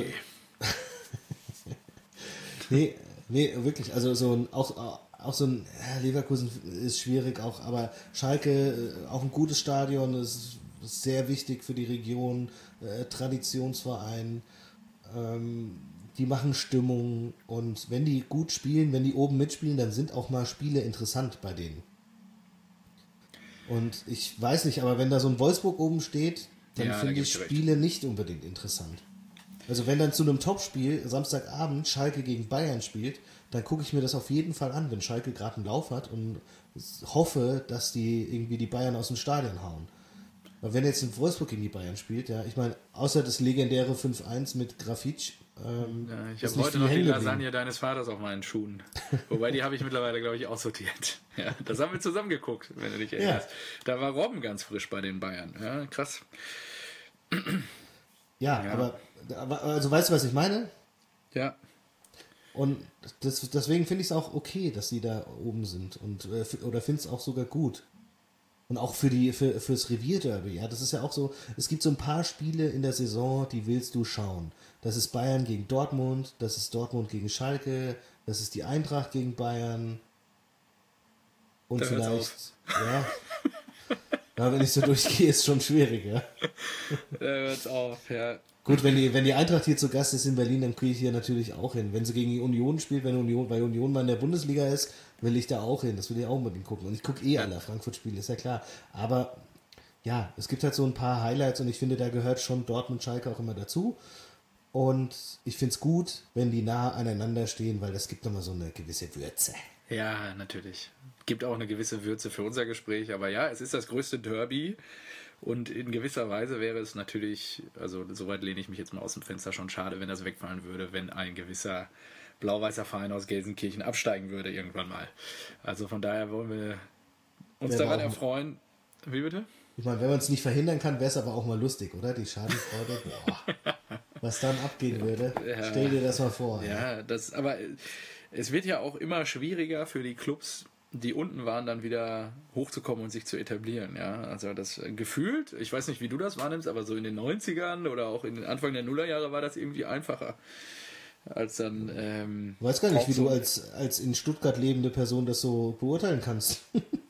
Speaker 1: Nee, nee, wirklich. Also so ein, auch, auch so ein ja, Leverkusen ist schwierig, auch, aber Schalke, äh, auch ein gutes Stadion, ist, ist sehr wichtig für die Region, äh, Traditionsverein. Ähm, die machen Stimmung und wenn die gut spielen, wenn die oben mitspielen, dann sind auch mal Spiele interessant bei denen. Und ich weiß nicht, aber wenn da so ein Wolfsburg oben steht, dann
Speaker 2: Ja, da
Speaker 1: finde
Speaker 2: geb
Speaker 1: ich
Speaker 2: ich dir recht.
Speaker 1: Spiele nicht unbedingt interessant. Also wenn dann zu einem Topspiel Samstagabend Schalke gegen Bayern spielt, dann gucke ich mir das auf jeden Fall an, wenn Schalke gerade einen Lauf hat und hoffe, dass die irgendwie die Bayern aus dem Stadion hauen. Weil wenn jetzt in Wolfsburg gegen die Bayern spielt, ja, ich meine, außer das legendäre fünf eins mit Grafitsch, ähm,
Speaker 2: Ja, ich
Speaker 1: ist
Speaker 2: habe
Speaker 1: nicht
Speaker 2: heute
Speaker 1: viel
Speaker 2: noch die
Speaker 1: hängen geblieben.
Speaker 2: Lasagne deines Vaters auf meinen Schuhen. Wobei, die habe ich mittlerweile, glaube ich, aussortiert. Ja, das haben wir zusammen geguckt, wenn du dich erinnerst. Da war Robben ganz frisch bei den Bayern. Ja, krass.
Speaker 1: Ja,
Speaker 2: Ja.
Speaker 1: Aber, aber also weißt du, was ich meine?
Speaker 2: Ja,
Speaker 1: Und das, deswegen finde ich es auch okay, dass sie da oben sind und äh, f- oder finde es auch sogar gut. Und auch für die für, fürs Revierderby, ja, das ist ja auch so, es gibt so ein paar Spiele in der Saison, die willst du schauen. Das ist Bayern gegen Dortmund, das ist Dortmund gegen Schalke, das ist die Eintracht gegen Bayern. Und
Speaker 2: Da hört's
Speaker 1: vielleicht, ja. Ja, wenn ich so durchgehe, ist schon schwierig, ja.
Speaker 2: da hört's auf, ja.
Speaker 1: Gut, wenn die, wenn die Eintracht hier zu Gast ist in Berlin, dann kriege ich hier natürlich auch hin. Wenn sie gegen die Union spielt, wenn Union, weil Union mal in der Bundesliga ist, will ich da auch hin. Das will ich auch unbedingt gucken. Und ich gucke eh alle Frankfurt-Spiele, ist ja klar. Aber ja, es gibt halt so ein paar Highlights und ich finde, da gehört schon Dortmund, Schalke auch immer dazu. Und ich finde es gut, wenn die nah aneinander stehen, weil das gibt nochmal so eine gewisse Würze.
Speaker 2: Ja, natürlich. Gibt auch eine gewisse Würze für unser Gespräch, aber ja, es ist das größte Derby und in gewisser Weise wäre es natürlich, also soweit lehne ich mich jetzt mal aus dem Fenster, schon schade, wenn das wegfallen würde, wenn ein gewisser blau-weißer Verein aus Gelsenkirchen absteigen würde irgendwann mal. Also von daher wollen wir uns
Speaker 1: Wäre
Speaker 2: daran
Speaker 1: auch-
Speaker 2: erfreuen. Wie bitte?
Speaker 1: Ich meine, wenn man es nicht verhindern kann, wäre es aber auch mal lustig, oder? Die Schadenfreude. Boah. Was dann abgehen würde.
Speaker 2: Ja.
Speaker 1: Stell dir das mal vor.
Speaker 2: Ja, das, aber es wird ja auch immer schwieriger für die Clubs, die unten waren, dann wieder hochzukommen und sich zu etablieren. Ja, also das äh, gefühlt, ich weiß nicht, wie du das wahrnimmst, aber so in den neunzigern oder auch in den Anfang der Nullerjahre war das irgendwie einfacher. Als dann. Ähm,
Speaker 1: Ich weiß gar nicht,
Speaker 2: auch
Speaker 1: wie
Speaker 2: so-
Speaker 1: du als, als in Stuttgart lebende Person das so beurteilen kannst.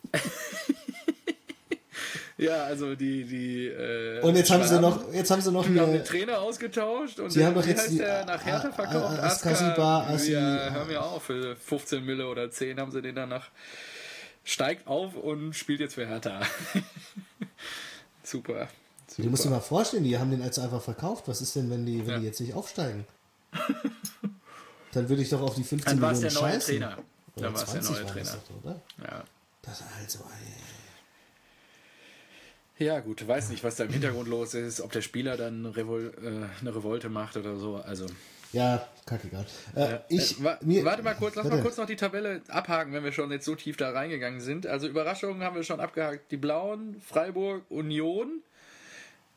Speaker 2: Ja, also die. die äh,
Speaker 1: Und jetzt haben sie
Speaker 2: Schwaben,
Speaker 1: noch, jetzt haben sie noch
Speaker 2: Die haben den
Speaker 1: eine,
Speaker 2: Trainer ausgetauscht und
Speaker 1: Sie haben
Speaker 2: den-
Speaker 1: doch
Speaker 2: wie
Speaker 1: jetzt
Speaker 2: heißt
Speaker 1: die
Speaker 2: der nach Hertha
Speaker 1: A-
Speaker 2: verkauft?
Speaker 1: A- Askasiba, Asi-
Speaker 2: ja, hör mir auf, für fünfzehn Mille oder zehn haben sie den danach. Steigt auf und spielt jetzt für Hertha. Super. Super.
Speaker 1: du musst dir mal vorstellen, die haben den als einfach verkauft. Was ist denn, wenn die, wenn
Speaker 2: Ja.
Speaker 1: die jetzt nicht aufsteigen? Dann würde ich doch auf die fünfzehn
Speaker 2: Dann war es
Speaker 1: Millionen
Speaker 2: der neue
Speaker 1: scheißen.
Speaker 2: Trainer.
Speaker 1: Oder
Speaker 2: Dann war es der
Speaker 1: zwanzig
Speaker 2: neue
Speaker 1: waren das
Speaker 2: Trainer.
Speaker 1: doch, oder?
Speaker 2: Ja.
Speaker 1: Das also, ey.
Speaker 2: Ja, gut, weiß nicht, was da im Hintergrund los ist, ob der Spieler dann Revol äh, eine Revolte macht oder so. Also,
Speaker 1: Ja, kackegal. Äh,
Speaker 2: ja.
Speaker 1: ich,
Speaker 2: äh, wa
Speaker 1: mir,
Speaker 2: warte mal kurz, lass
Speaker 1: warte.
Speaker 2: mal kurz noch die Tabelle abhaken, wenn wir schon jetzt so tief da reingegangen sind. Also Überraschungen haben wir schon abgehakt. Die Blauen, Freiburg, Union.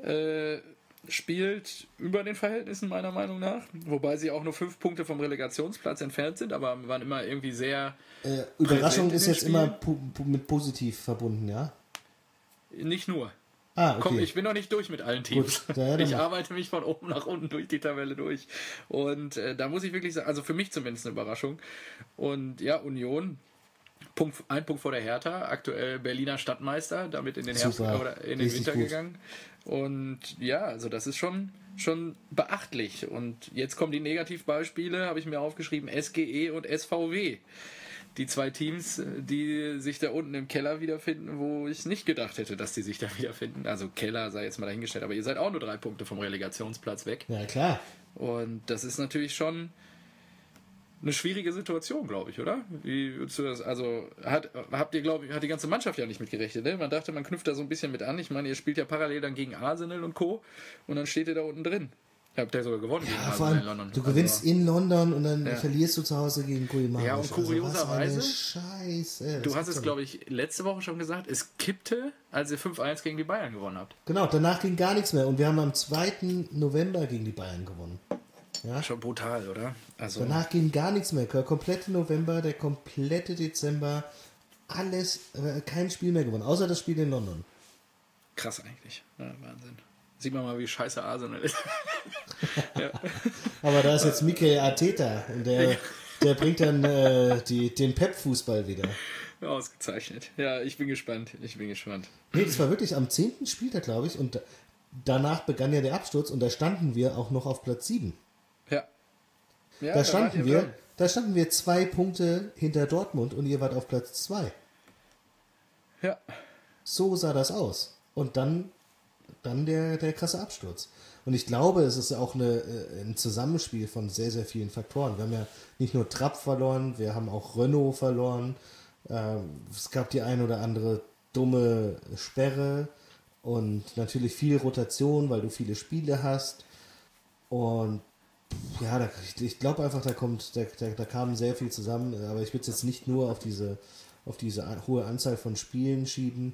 Speaker 2: äh, spielt über den Verhältnissen meiner Meinung nach, wobei sie auch nur fünf Punkte vom Relegationsplatz entfernt sind, aber waren immer irgendwie sehr
Speaker 1: äh, Überraschung ist jetzt
Speaker 2: Spielen.
Speaker 1: immer po- po- mit positiv verbunden, ja?
Speaker 2: Nicht nur.
Speaker 1: Ah, okay.
Speaker 2: Komm, ich bin noch nicht durch mit allen Teams.
Speaker 1: Gut, ja,
Speaker 2: ich
Speaker 1: mach.
Speaker 2: arbeite mich von oben nach unten durch die Tabelle durch. Und äh, da muss ich wirklich sagen, also für mich zumindest eine Überraschung. Und ja, Union, Punkt, ein Punkt vor der Hertha, aktuell Berliner Stadtmeister, damit in den Herbst
Speaker 1: Super,
Speaker 2: oder in den
Speaker 1: richtig
Speaker 2: Winter
Speaker 1: gut.
Speaker 2: gegangen. Und ja, also das ist schon, schon beachtlich. Und jetzt kommen die Negativbeispiele, habe ich mir aufgeschrieben, S G E und S V W. Die zwei Teams, die sich da unten im Keller wiederfinden, wo ich nicht gedacht hätte, dass die sich da wiederfinden. Also Keller sei jetzt mal dahingestellt, aber ihr seid auch nur drei Punkte vom Relegationsplatz weg.
Speaker 1: Ja, klar.
Speaker 2: Und das ist natürlich schon eine schwierige Situation, glaube ich, oder? Wie würdest du das? Also hat, habt ihr, glaube ich, hat die ganze Mannschaft ja nicht mitgerechnet, ne? Man dachte, man knüpft da so ein bisschen mit an. Ich meine, ihr spielt ja parallel dann gegen Arsenal und Co. Und dann steht ihr da unten drin. Habt ihr sogar gewonnen gegen
Speaker 1: Ja, vor
Speaker 2: Arsenal
Speaker 1: allem,
Speaker 2: in London.
Speaker 1: du gewinnst
Speaker 2: Also,
Speaker 1: in London und dann
Speaker 2: Ja.
Speaker 1: verlierst du zu Hause gegen Guimaraes.
Speaker 2: Ja, und kurioserweise-
Speaker 1: Also was eine Scheiße.
Speaker 2: du hast es, glaube ich, letzte Woche schon gesagt, es kippte, als ihr fünf eins gegen die Bayern gewonnen habt.
Speaker 1: Genau, danach ging gar nichts mehr und wir haben am zweiten November gegen die Bayern gewonnen. Ja?
Speaker 2: Schon brutal, oder? Also,
Speaker 1: Danach ging gar nichts mehr. Der komplette November, der komplette Dezember, alles, äh, kein Spiel mehr gewonnen, außer das Spiel in London.
Speaker 2: krass eigentlich. Ja, Wahnsinn. Sieht man mal, wie scheiße Arsenal ist. ja.
Speaker 1: Aber da ist jetzt Mikel Arteta und der, der bringt dann äh, die, den Pep-Fußball wieder.
Speaker 2: Ausgezeichnet. Ja, ich bin gespannt. Ich bin gespannt.
Speaker 1: Nee, das war wirklich am zehnten Spieltag, glaube ich, und danach begann ja der Absturz und da standen wir auch noch auf Platz sieben.
Speaker 2: Ja. ja
Speaker 1: Da
Speaker 2: wart
Speaker 1: standen
Speaker 2: ihr
Speaker 1: wir,
Speaker 2: dran.
Speaker 1: da standen wir zwei Punkte hinter Dortmund und ihr wart auf Platz zwei.
Speaker 2: Ja.
Speaker 1: So sah das aus. Und dann, dann der, der krasse Absturz. Und ich glaube, es ist auch eine, äh, ein Zusammenspiel von sehr, sehr vielen Faktoren. Wir haben ja nicht nur Trapp verloren, wir haben auch Renault verloren. Ähm, es gab die ein oder andere dumme Sperre und natürlich viel Rotation, weil du viele Spiele hast. Und ja, da, ich, ich glaube einfach, da kommt, da, da, da kam sehr viel zusammen, aber ich würde es jetzt nicht nur auf diese, auf diese an- hohe Anzahl von Spielen schieben.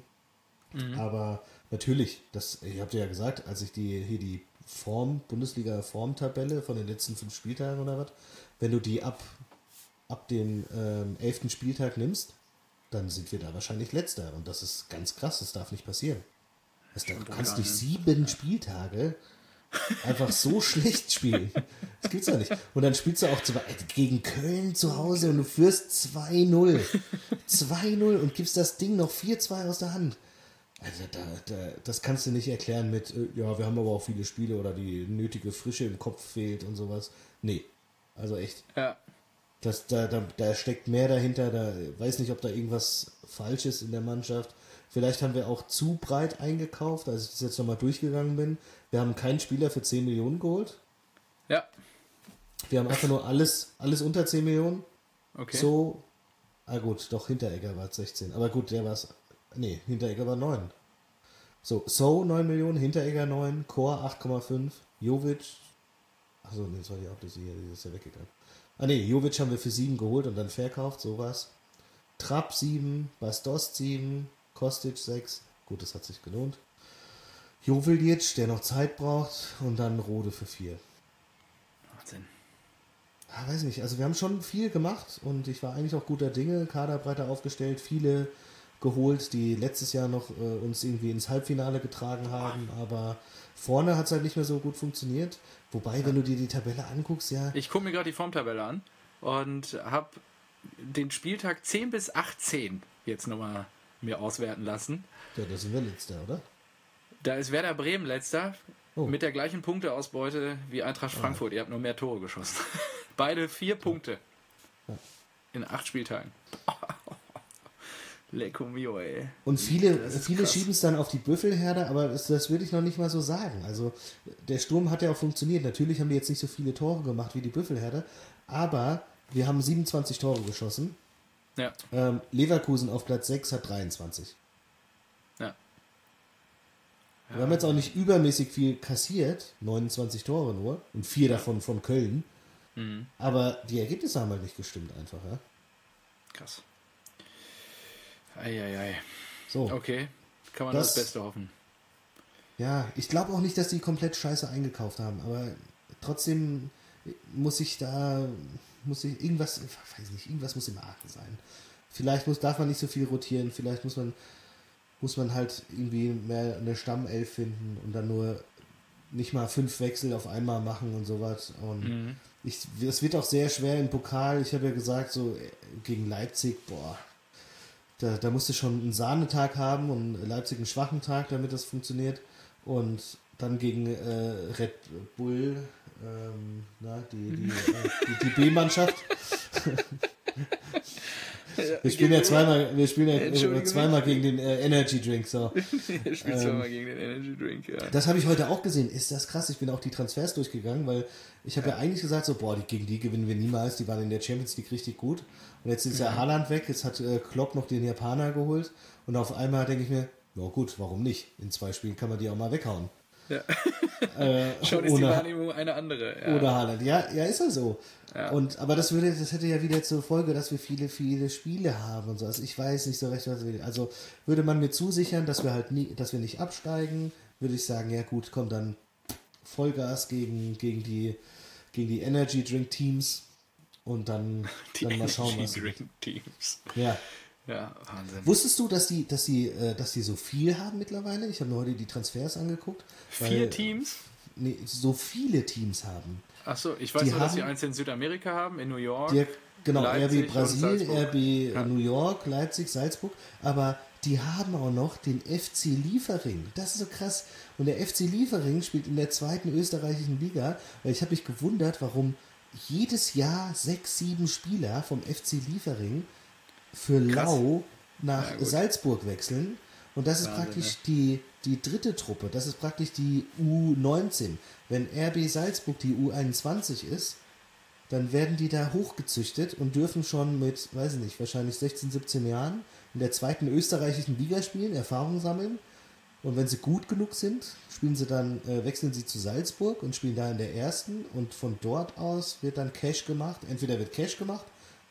Speaker 1: Aber natürlich, das, ich habe dir ja gesagt, als ich die hier die Form, Bundesliga-Formtabelle von den letzten fünf Spieltagen oder was, wenn du die ab, ab dem ähm, elften Spieltag nimmst, dann sind wir da wahrscheinlich Letzter. Und das ist ganz krass, das darf nicht passieren. Das, du kannst nicht sieben Spieltage einfach so schlecht spielen. Das gibt's ja nicht. Und dann spielst du auch zu, gegen Köln zu Hause und du führst zwei null. zwei null und gibst das Ding noch vier zwei aus der Hand. Also da, da, das kannst du nicht erklären mit, äh, ja, wir haben aber auch viele Spiele oder die nötige Frische im Kopf fehlt und sowas. Nee, also echt.
Speaker 2: Ja.
Speaker 1: Das, da, da, da steckt mehr dahinter, da weiß nicht, ob da irgendwas falsch ist in der Mannschaft. Vielleicht haben wir auch zu breit eingekauft, als ich das jetzt nochmal durchgegangen bin. Wir haben keinen Spieler für zehn Millionen geholt.
Speaker 2: Ja.
Speaker 1: Wir haben einfach nur alles, alles unter zehn Millionen.
Speaker 2: Okay.
Speaker 1: So, ah gut, doch Hinteregger war sechzehn. Aber gut, der war es, nee, Hinteregger war neun. So, So neun Millionen, Hinteregger neun, Chor acht Komma fünf, Jovic, achso, nee, das war die Ablöse hier, die ist ja weggegangen. Ah nee, Jovic haben wir für sieben geholt und dann verkauft, sowas. Trapp sieben, Bastos sieben, Kostic sechs, gut, das hat sich gelohnt. Joveljic, der noch Zeit braucht, und dann Rode für vier.
Speaker 2: Wahnsinn.
Speaker 1: Ah, weiß nicht, also wir haben schon viel gemacht und ich war eigentlich auch guter Dinge, Kader breiter aufgestellt, viele geholt, die letztes Jahr noch äh, uns irgendwie ins Halbfinale getragen haben, aber vorne hat es halt nicht mehr so gut funktioniert. Wobei, wenn du dir die Tabelle anguckst, ja,
Speaker 2: Ich gucke mir gerade die Formtabelle an und habe den Spieltag zehn bis achtzehn jetzt nochmal mir auswerten lassen.
Speaker 1: ja, da sind wir letzter, oder?
Speaker 2: Da ist Werder Bremen letzter
Speaker 1: Oh.
Speaker 2: mit der gleichen Punkteausbeute wie Eintracht Frankfurt. Ihr habt nur mehr Tore geschossen. Beide vier Punkte in acht Spieltagen. Lecco mio, ey.
Speaker 1: Und viele,
Speaker 2: Das ist
Speaker 1: viele
Speaker 2: krass.
Speaker 1: schieben es dann auf die Büffelherde, aber das, das würde ich noch nicht mal so sagen. Also der Sturm hat ja auch funktioniert. Natürlich haben die jetzt nicht so viele Tore gemacht wie die Büffelherde, aber wir haben siebenundzwanzig Tore geschossen.
Speaker 2: Ja,
Speaker 1: Ähm, Leverkusen auf Platz sechs hat dreiundzwanzig.
Speaker 2: ja.
Speaker 1: Wir haben jetzt auch nicht übermäßig viel kassiert, neunundzwanzig Tore nur und vier davon von Köln.
Speaker 2: Mhm.
Speaker 1: Aber die Ergebnisse haben halt nicht gestimmt einfach. Ja?
Speaker 2: Krass. Eieiei.
Speaker 1: So,
Speaker 2: Okay, kann man
Speaker 1: Das-
Speaker 2: das Beste hoffen.
Speaker 1: Ja, ich glaube auch nicht, dass die komplett scheiße eingekauft haben, aber trotzdem muss ich da, muss ich irgendwas, ich weiß nicht, irgendwas muss im Argen sein. Vielleicht muss, darf man nicht so viel rotieren, vielleicht muss man, muss man halt irgendwie mehr eine Stammelf finden und dann nur nicht mal fünf Wechsel auf einmal machen und sowas. Und
Speaker 2: Mhm.
Speaker 1: ich, es wird auch sehr schwer im Pokal. Ich habe ja gesagt, so gegen Leipzig, boah, da, da musst du schon einen Sahnetag haben und Leipzig einen schwachen Tag, damit das funktioniert. Und dann gegen äh, Red Bull, ähm, na, die, die, äh, die, die B-Mannschaft. Wir spielen ja zweimal, wir spielen ja zweimal gegen den äh, Energy Drink. So.
Speaker 2: Er spielt ähm, zweimal gegen den Energy Drink, ja.
Speaker 1: Das habe ich heute auch gesehen. Ist das krass? Ich bin auch die Transfers durchgegangen, weil ich habe ja. ja eigentlich gesagt, so, boah, die, gegen die gewinnen wir niemals. Die waren in der Champions League richtig gut. Und jetzt ist ja, ja Haaland weg. Jetzt hat äh, Klopp noch den Japaner geholt. Und auf einmal denke ich mir, na gut, warum nicht? In zwei Spielen kann man die auch mal weghauen.
Speaker 2: Ja.
Speaker 1: Äh,
Speaker 2: Schon ist ohne, die Wahrnehmung eine andere.
Speaker 1: Ja. Oder Haaland. Ja, ja, ist ja so. Ja. Und, aber das würde, das hätte ja wieder zur Folge, dass wir viele, viele Spiele haben und so. Also ich weiß nicht so recht, was wir. Also würde man mir zusichern, dass wir halt nie, dass wir nicht absteigen, würde ich sagen, ja gut, komm dann Vollgas gegen, gegen die gegen die Energy Drink Teams und dann,
Speaker 2: die
Speaker 1: dann mal schauen, was.
Speaker 2: Energy Drink Teams.
Speaker 1: Ja.
Speaker 2: Ja, Wahnsinn.
Speaker 1: Wusstest du, dass die, dass die, dass die so viel haben mittlerweile? Ich habe mir heute die Transfers angeguckt.
Speaker 2: Vier weil, Teams?
Speaker 1: Nee, so viele Teams haben.
Speaker 2: Achso, ich weiß die nur, haben, dass sie eins in Südamerika haben, in New York.
Speaker 1: Die, genau,
Speaker 2: Leipzig
Speaker 1: R B Brasil, R B
Speaker 2: ja.
Speaker 1: New York, Leipzig, Salzburg. Aber die haben auch noch den F C Liefering. Das ist so krass. Und der F C Liefering spielt in der zweiten österreichischen Liga. Weil ich habe mich gewundert, warum jedes Jahr sechs, sieben Spieler vom F C Liefering für Krass. Lau nach ja, Salzburg wechseln. Und das ist Wahnsinn, praktisch ne? die, die dritte Truppe. Das ist praktisch die U neunzehn. Wenn R B Salzburg die U einundzwanzig ist, dann werden die da hochgezüchtet und dürfen schon mit, weiß ich nicht, wahrscheinlich sechzehn, siebzehn Jahren in der zweiten österreichischen Liga spielen, Erfahrung sammeln. Und wenn sie gut genug sind, spielen sie dann, äh, wechseln sie zu Salzburg und spielen da in der ersten. Und von dort aus wird dann Cash gemacht. Entweder wird Cash gemacht,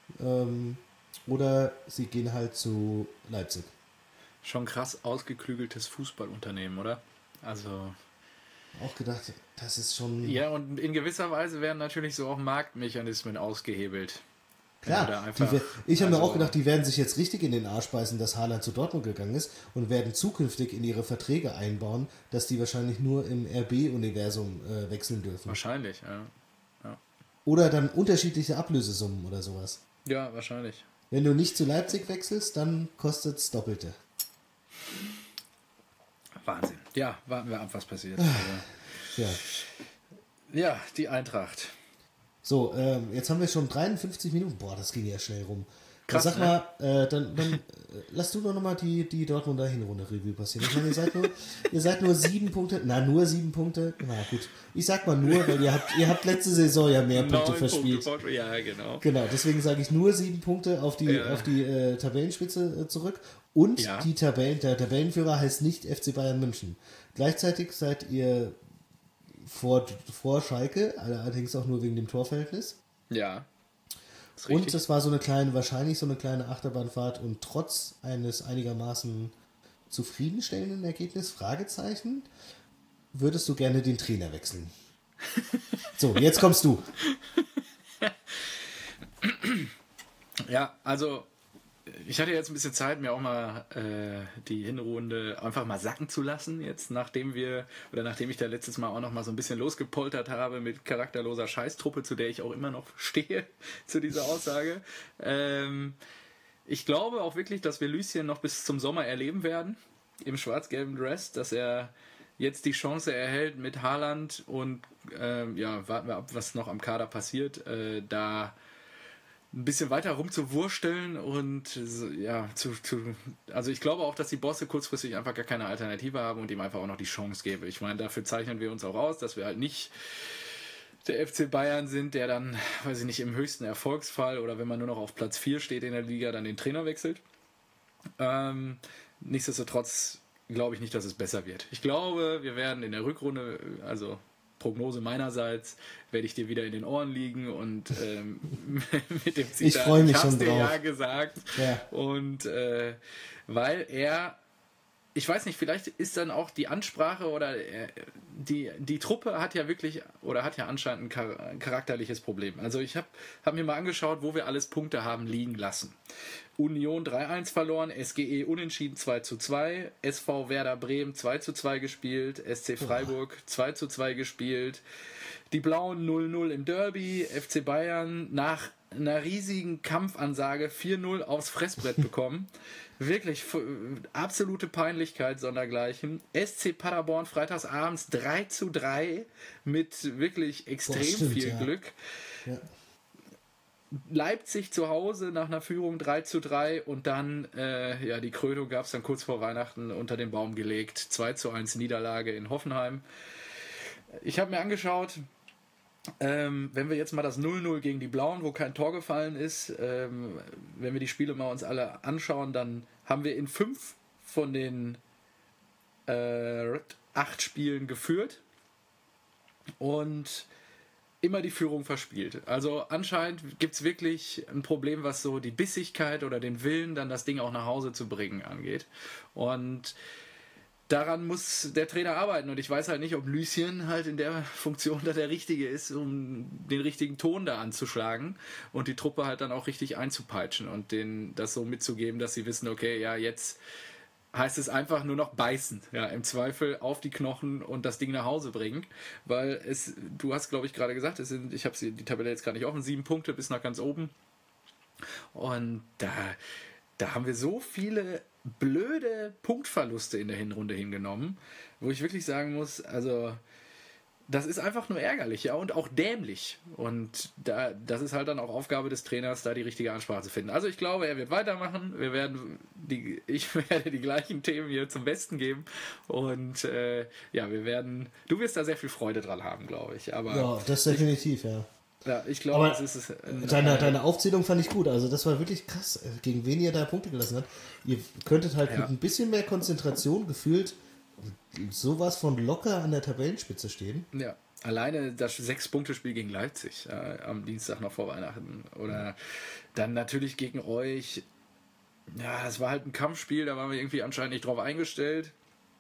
Speaker 1: ähm, oder sie gehen halt zu Leipzig.
Speaker 2: Schon krass ausgeklügeltes Fußballunternehmen, oder? Also.
Speaker 1: Auch gedacht, das ist schon.
Speaker 2: Ja, und in gewisser Weise werden natürlich so auch Marktmechanismen ausgehebelt.
Speaker 1: Klar,
Speaker 2: einfach,
Speaker 1: die, ich habe
Speaker 2: also,
Speaker 1: mir auch gedacht, die werden sich jetzt richtig in den Arsch beißen, dass Haaland zu Dortmund gegangen ist und werden zukünftig in ihre Verträge einbauen, dass die wahrscheinlich nur im R B-Universum äh, wechseln dürfen.
Speaker 2: Wahrscheinlich, ja. ja.
Speaker 1: Oder dann unterschiedliche Ablösesummen oder sowas.
Speaker 2: Ja, wahrscheinlich.
Speaker 1: Wenn du nicht zu Leipzig wechselst, dann kostet es Doppelte.
Speaker 2: Wahnsinn. Ja, warten wir ab, was passiert.
Speaker 1: ja.
Speaker 2: ja, die Eintracht.
Speaker 1: So, ähm, jetzt haben wir schon dreiundfünfzig Minuten. Boah, das ging ja schnell rum.
Speaker 2: Krass,
Speaker 1: sag
Speaker 2: ne?
Speaker 1: mal, äh, dann, dann äh, lass du doch nochmal die, die Dortmunder Hinrunde Revue passieren. Ich meine, ihr seid nur, ihr seid nur sieben Punkte, na, nur sieben Punkte. Na gut, ich sag mal nur, weil ihr habt, ihr habt letzte Saison ja mehr Punkte verspielt.
Speaker 2: Punkte, ja, genau.
Speaker 1: Genau, deswegen sage ich nur sieben Punkte auf die, ja. auf die äh, Tabellenspitze äh, zurück. Und ja. die Tabellen, der Tabellenführer heißt nicht F C Bayern München. Gleichzeitig seid ihr vor, vor Schalke, allerdings auch nur wegen dem Torverhältnis.
Speaker 2: Ja.
Speaker 1: Und das war so eine kleine, wahrscheinlich so eine kleine Achterbahnfahrt und trotz eines einigermaßen zufriedenstellenden Ergebnisses, Fragezeichen, würdest du gerne den Trainer wechseln. So, jetzt kommst du.
Speaker 2: Ja, also ich hatte jetzt ein bisschen Zeit, mir auch mal äh, die Hinrunde einfach mal sacken zu lassen, jetzt nachdem wir, oder nachdem ich da letztes Mal auch noch mal so ein bisschen losgepoltert habe mit charakterloser Scheißtruppe, zu der ich auch immer noch stehe, zu dieser Aussage. Ähm, ich glaube auch wirklich, dass wir Lucien noch bis zum Sommer erleben werden, im schwarz-gelben Dress, dass er jetzt die Chance erhält mit Haaland und ähm, ja, warten wir ab, was noch am Kader passiert, äh, da ein bisschen weiter rumzuwursteln und ja, zu, zu, also ich glaube auch, dass die Bosse kurzfristig einfach gar keine Alternative haben und ihm einfach auch noch die Chance gebe. Ich meine, dafür zeichnen wir uns auch aus, dass wir halt nicht der F C Bayern sind, der dann, weiß ich nicht, im höchsten Erfolgsfall oder wenn man nur noch auf Platz vier steht in der Liga, dann den Trainer wechselt. Ähm, nichtsdestotrotz glaube ich nicht, dass es besser wird. Ich glaube, wir werden in der Rückrunde, also Prognose meinerseits, werde ich dir wieder in den Ohren liegen und ähm, mit dem Zitat,
Speaker 1: ich freue mich
Speaker 2: ich hab's
Speaker 1: schon
Speaker 2: dir
Speaker 1: drauf.
Speaker 2: ja gesagt.
Speaker 1: Ja.
Speaker 2: Und äh, weil er ich weiß nicht, vielleicht ist dann auch die Ansprache oder äh, die, die Truppe hat ja wirklich oder hat ja anscheinend ein, char ein charakterliches Problem. Also ich habe hab mir mal angeschaut, wo wir alles Punkte haben liegen lassen. Union drei eins verloren, S G E unentschieden zwei zu zwei, S V Werder Bremen zwei zu zwei gespielt, S C Freiburg zwei zu zwei gespielt, die Blauen null null im Derby, F C Bayern nach einer riesigen Kampfansage vier null aufs Fressbrett bekommen. Wirklich absolute Peinlichkeit sondergleichen. S C Paderborn freitagsabends drei zu drei mit wirklich extrem Boah, stimmt, viel ja. Glück. Ja. Leipzig zu Hause nach einer Führung drei zu drei und dann, äh, ja, die Krönung gab es dann kurz vor Weihnachten unter den Baum gelegt. zwei zu eins Niederlage in Hoffenheim. Ich habe mir angeschaut, ähm, wenn wir jetzt mal das null null gegen die Blauen, wo kein Tor gefallen ist, ähm, wenn wir die Spiele mal uns alle anschauen, dann haben wir in fünf von den äh, acht Spielen geführt und immer die Führung verspielt. Also anscheinend gibt es wirklich ein Problem, was so die Bissigkeit oder den Willen, dann das Ding auch nach Hause zu bringen, angeht. Und daran muss der Trainer arbeiten. Und ich weiß halt nicht, ob Lucien halt in der Funktion da der Richtige ist, um den richtigen Ton da anzuschlagen und die Truppe halt dann auch richtig einzupeitschen und denen das so mitzugeben, dass sie wissen, okay, ja, jetzt heißt es einfach nur noch beißen, ja, im Zweifel auf die Knochen und das Ding nach Hause bringen, weil es, du hast, glaube ich, gerade gesagt, es sind, ich habe die Tabelle jetzt gar nicht offen, sieben Punkte bis nach ganz oben und da, da haben wir so viele blöde Punktverluste in der Hinrunde hingenommen, wo ich wirklich sagen muss, also das ist einfach nur ärgerlich, ja, und auch dämlich. Und da, das ist halt dann auch Aufgabe des Trainers, da die richtige Ansprache zu finden. Also ich glaube, er wird weitermachen. Wir werden die, ich werde die gleichen Themen hier zum Besten geben. Und äh, ja, wir werden, du wirst da sehr viel Freude dran haben, glaube ich. Aber
Speaker 1: ja, das definitiv, ja.
Speaker 2: Ja, ich glaube, das ist es. Äh,
Speaker 1: deine, deine Aufzählung fand ich gut. Also das war wirklich krass, gegen wen ihr da Punkte gelassen habt. Ihr könntet halt ja. mit ein bisschen mehr Konzentration gefühlt sowas von locker an der Tabellenspitze stehen.
Speaker 2: Ja, alleine das Sechs-Punkte-Spiel gegen Leipzig äh, am Dienstag noch vor Weihnachten. Oder dann natürlich gegen euch. Ja, es war halt ein Kampfspiel, da waren wir irgendwie anscheinend nicht drauf eingestellt.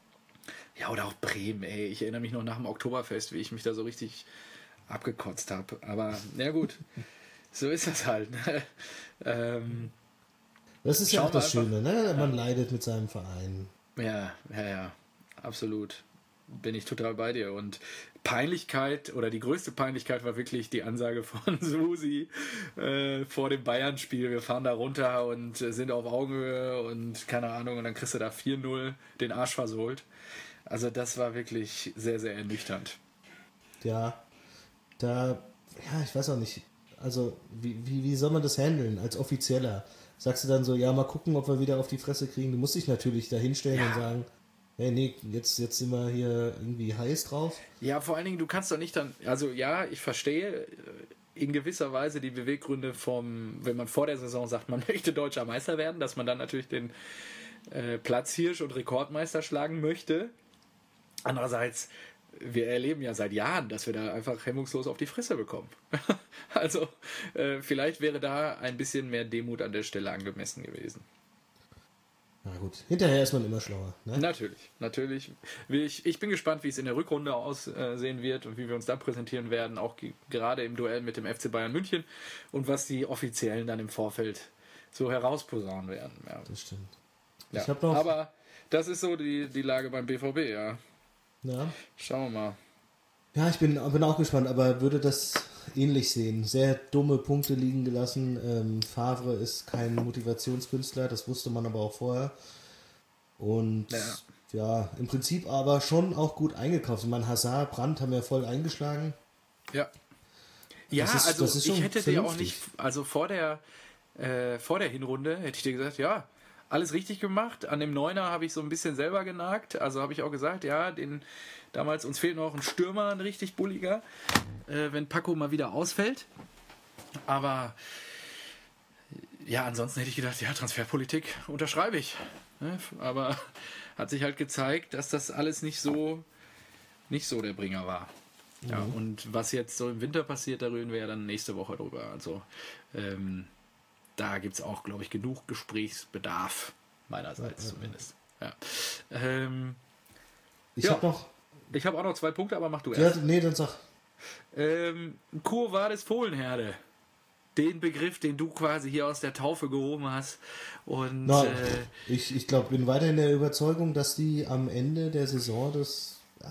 Speaker 2: Ja, oder auch Bremen, ey. Ich erinnere mich noch nach dem Oktoberfest, wie ich mich da so richtig abgekotzt habe. Aber, na gut, so ist das halt. Ne? ähm,
Speaker 1: das ist ja auch das Schöne, ne? Man ja. leidet mit seinem Verein.
Speaker 2: Ja, ja, ja. Absolut. Bin ich total bei dir. Und Peinlichkeit oder die größte Peinlichkeit war wirklich die Ansage von Susi äh, vor dem Bayern-Spiel. Wir fahren da runter und sind auf Augenhöhe und keine Ahnung. Und dann kriegst du da vier null den Arsch versohlt. Also das war wirklich sehr, sehr ernüchternd.
Speaker 1: Ja, da, ja, ich weiß auch nicht. Also wie, wie, wie soll man das handeln als Offizieller? Sagst du dann so, ja, mal gucken, ob wir wieder auf die Fresse kriegen. Du musst dich natürlich da hinstellen ja. und sagen, hey, nee, jetzt, jetzt sind wir hier irgendwie heiß drauf.
Speaker 2: Ja, vor allen Dingen, du kannst doch nicht dann, also ja, ich verstehe in gewisser Weise die Beweggründe vom, wenn man vor der Saison sagt, man möchte deutscher Meister werden, dass man dann natürlich den äh, Platzhirsch und Rekordmeister schlagen möchte. Andererseits, wir erleben ja seit Jahren, dass wir da einfach hemmungslos auf die Fresse bekommen. Also, äh, vielleicht wäre da ein bisschen mehr Demut an der Stelle angemessen gewesen.
Speaker 1: Na gut, hinterher ist man immer schlauer. Ne?
Speaker 2: Natürlich, natürlich. Ich, ich bin gespannt, wie es in der Rückrunde aussehen wird und wie wir uns da präsentieren werden, auch ge- gerade im Duell mit dem F C Bayern München und was die Offiziellen dann im Vorfeld so herausposaunen werden. Ja.
Speaker 1: Das stimmt.
Speaker 2: Ja.
Speaker 1: Ich hab noch
Speaker 2: Aber das ist so die, die Lage beim B V B, ja.
Speaker 1: Ja.
Speaker 2: Schauen wir mal.
Speaker 1: Ja, ich bin, bin auch gespannt, aber würde das ähnlich sehen. Sehr dumme Punkte liegen gelassen. Ähm, Favre ist kein Motivationskünstler, das wusste man aber auch vorher. Und ja, ja im Prinzip aber schon auch gut eingekauft. Ich meine, Hazard, Brandt haben ja voll eingeschlagen.
Speaker 2: Ja. Ja,
Speaker 1: das ist,
Speaker 2: also
Speaker 1: das ist
Speaker 2: ich hätte dir auch
Speaker 1: vernünftig.
Speaker 2: nicht, also vor der, äh, vor der Hinrunde hätte ich dir gesagt, ja, alles richtig gemacht. An dem Neuner habe ich so ein bisschen selber genagt. Also habe ich auch gesagt, ja, den damals, uns fehlt noch ein Stürmer, ein richtig bulliger, äh, wenn Paco mal wieder ausfällt. Aber ja, ansonsten hätte ich gedacht, ja, Transferpolitik unterschreibe ich. Ne? Aber hat sich halt gezeigt, dass das alles nicht so, nicht so der Bringer war. Mhm. Ja, und was jetzt so im Winter passiert, da reden wir ja dann nächste Woche drüber. Also ähm, da gibt es auch, glaube ich, genug Gesprächsbedarf, meinerseits
Speaker 1: ja, ja,
Speaker 2: zumindest. Ja. Ähm,
Speaker 1: Ich
Speaker 2: ja.
Speaker 1: habe noch...
Speaker 2: Ich habe auch noch zwei Punkte, aber mach du
Speaker 1: Ja,
Speaker 2: erst.
Speaker 1: nee, dann sag...
Speaker 2: Ähm, Quo Vadis Fohlenherde. Den Begriff, den du quasi hier aus der Taufe gehoben hast. Und
Speaker 1: Na,
Speaker 2: äh,
Speaker 1: ich ich glaube, bin weiterhin der Überzeugung, dass die am Ende der Saison das... Ah,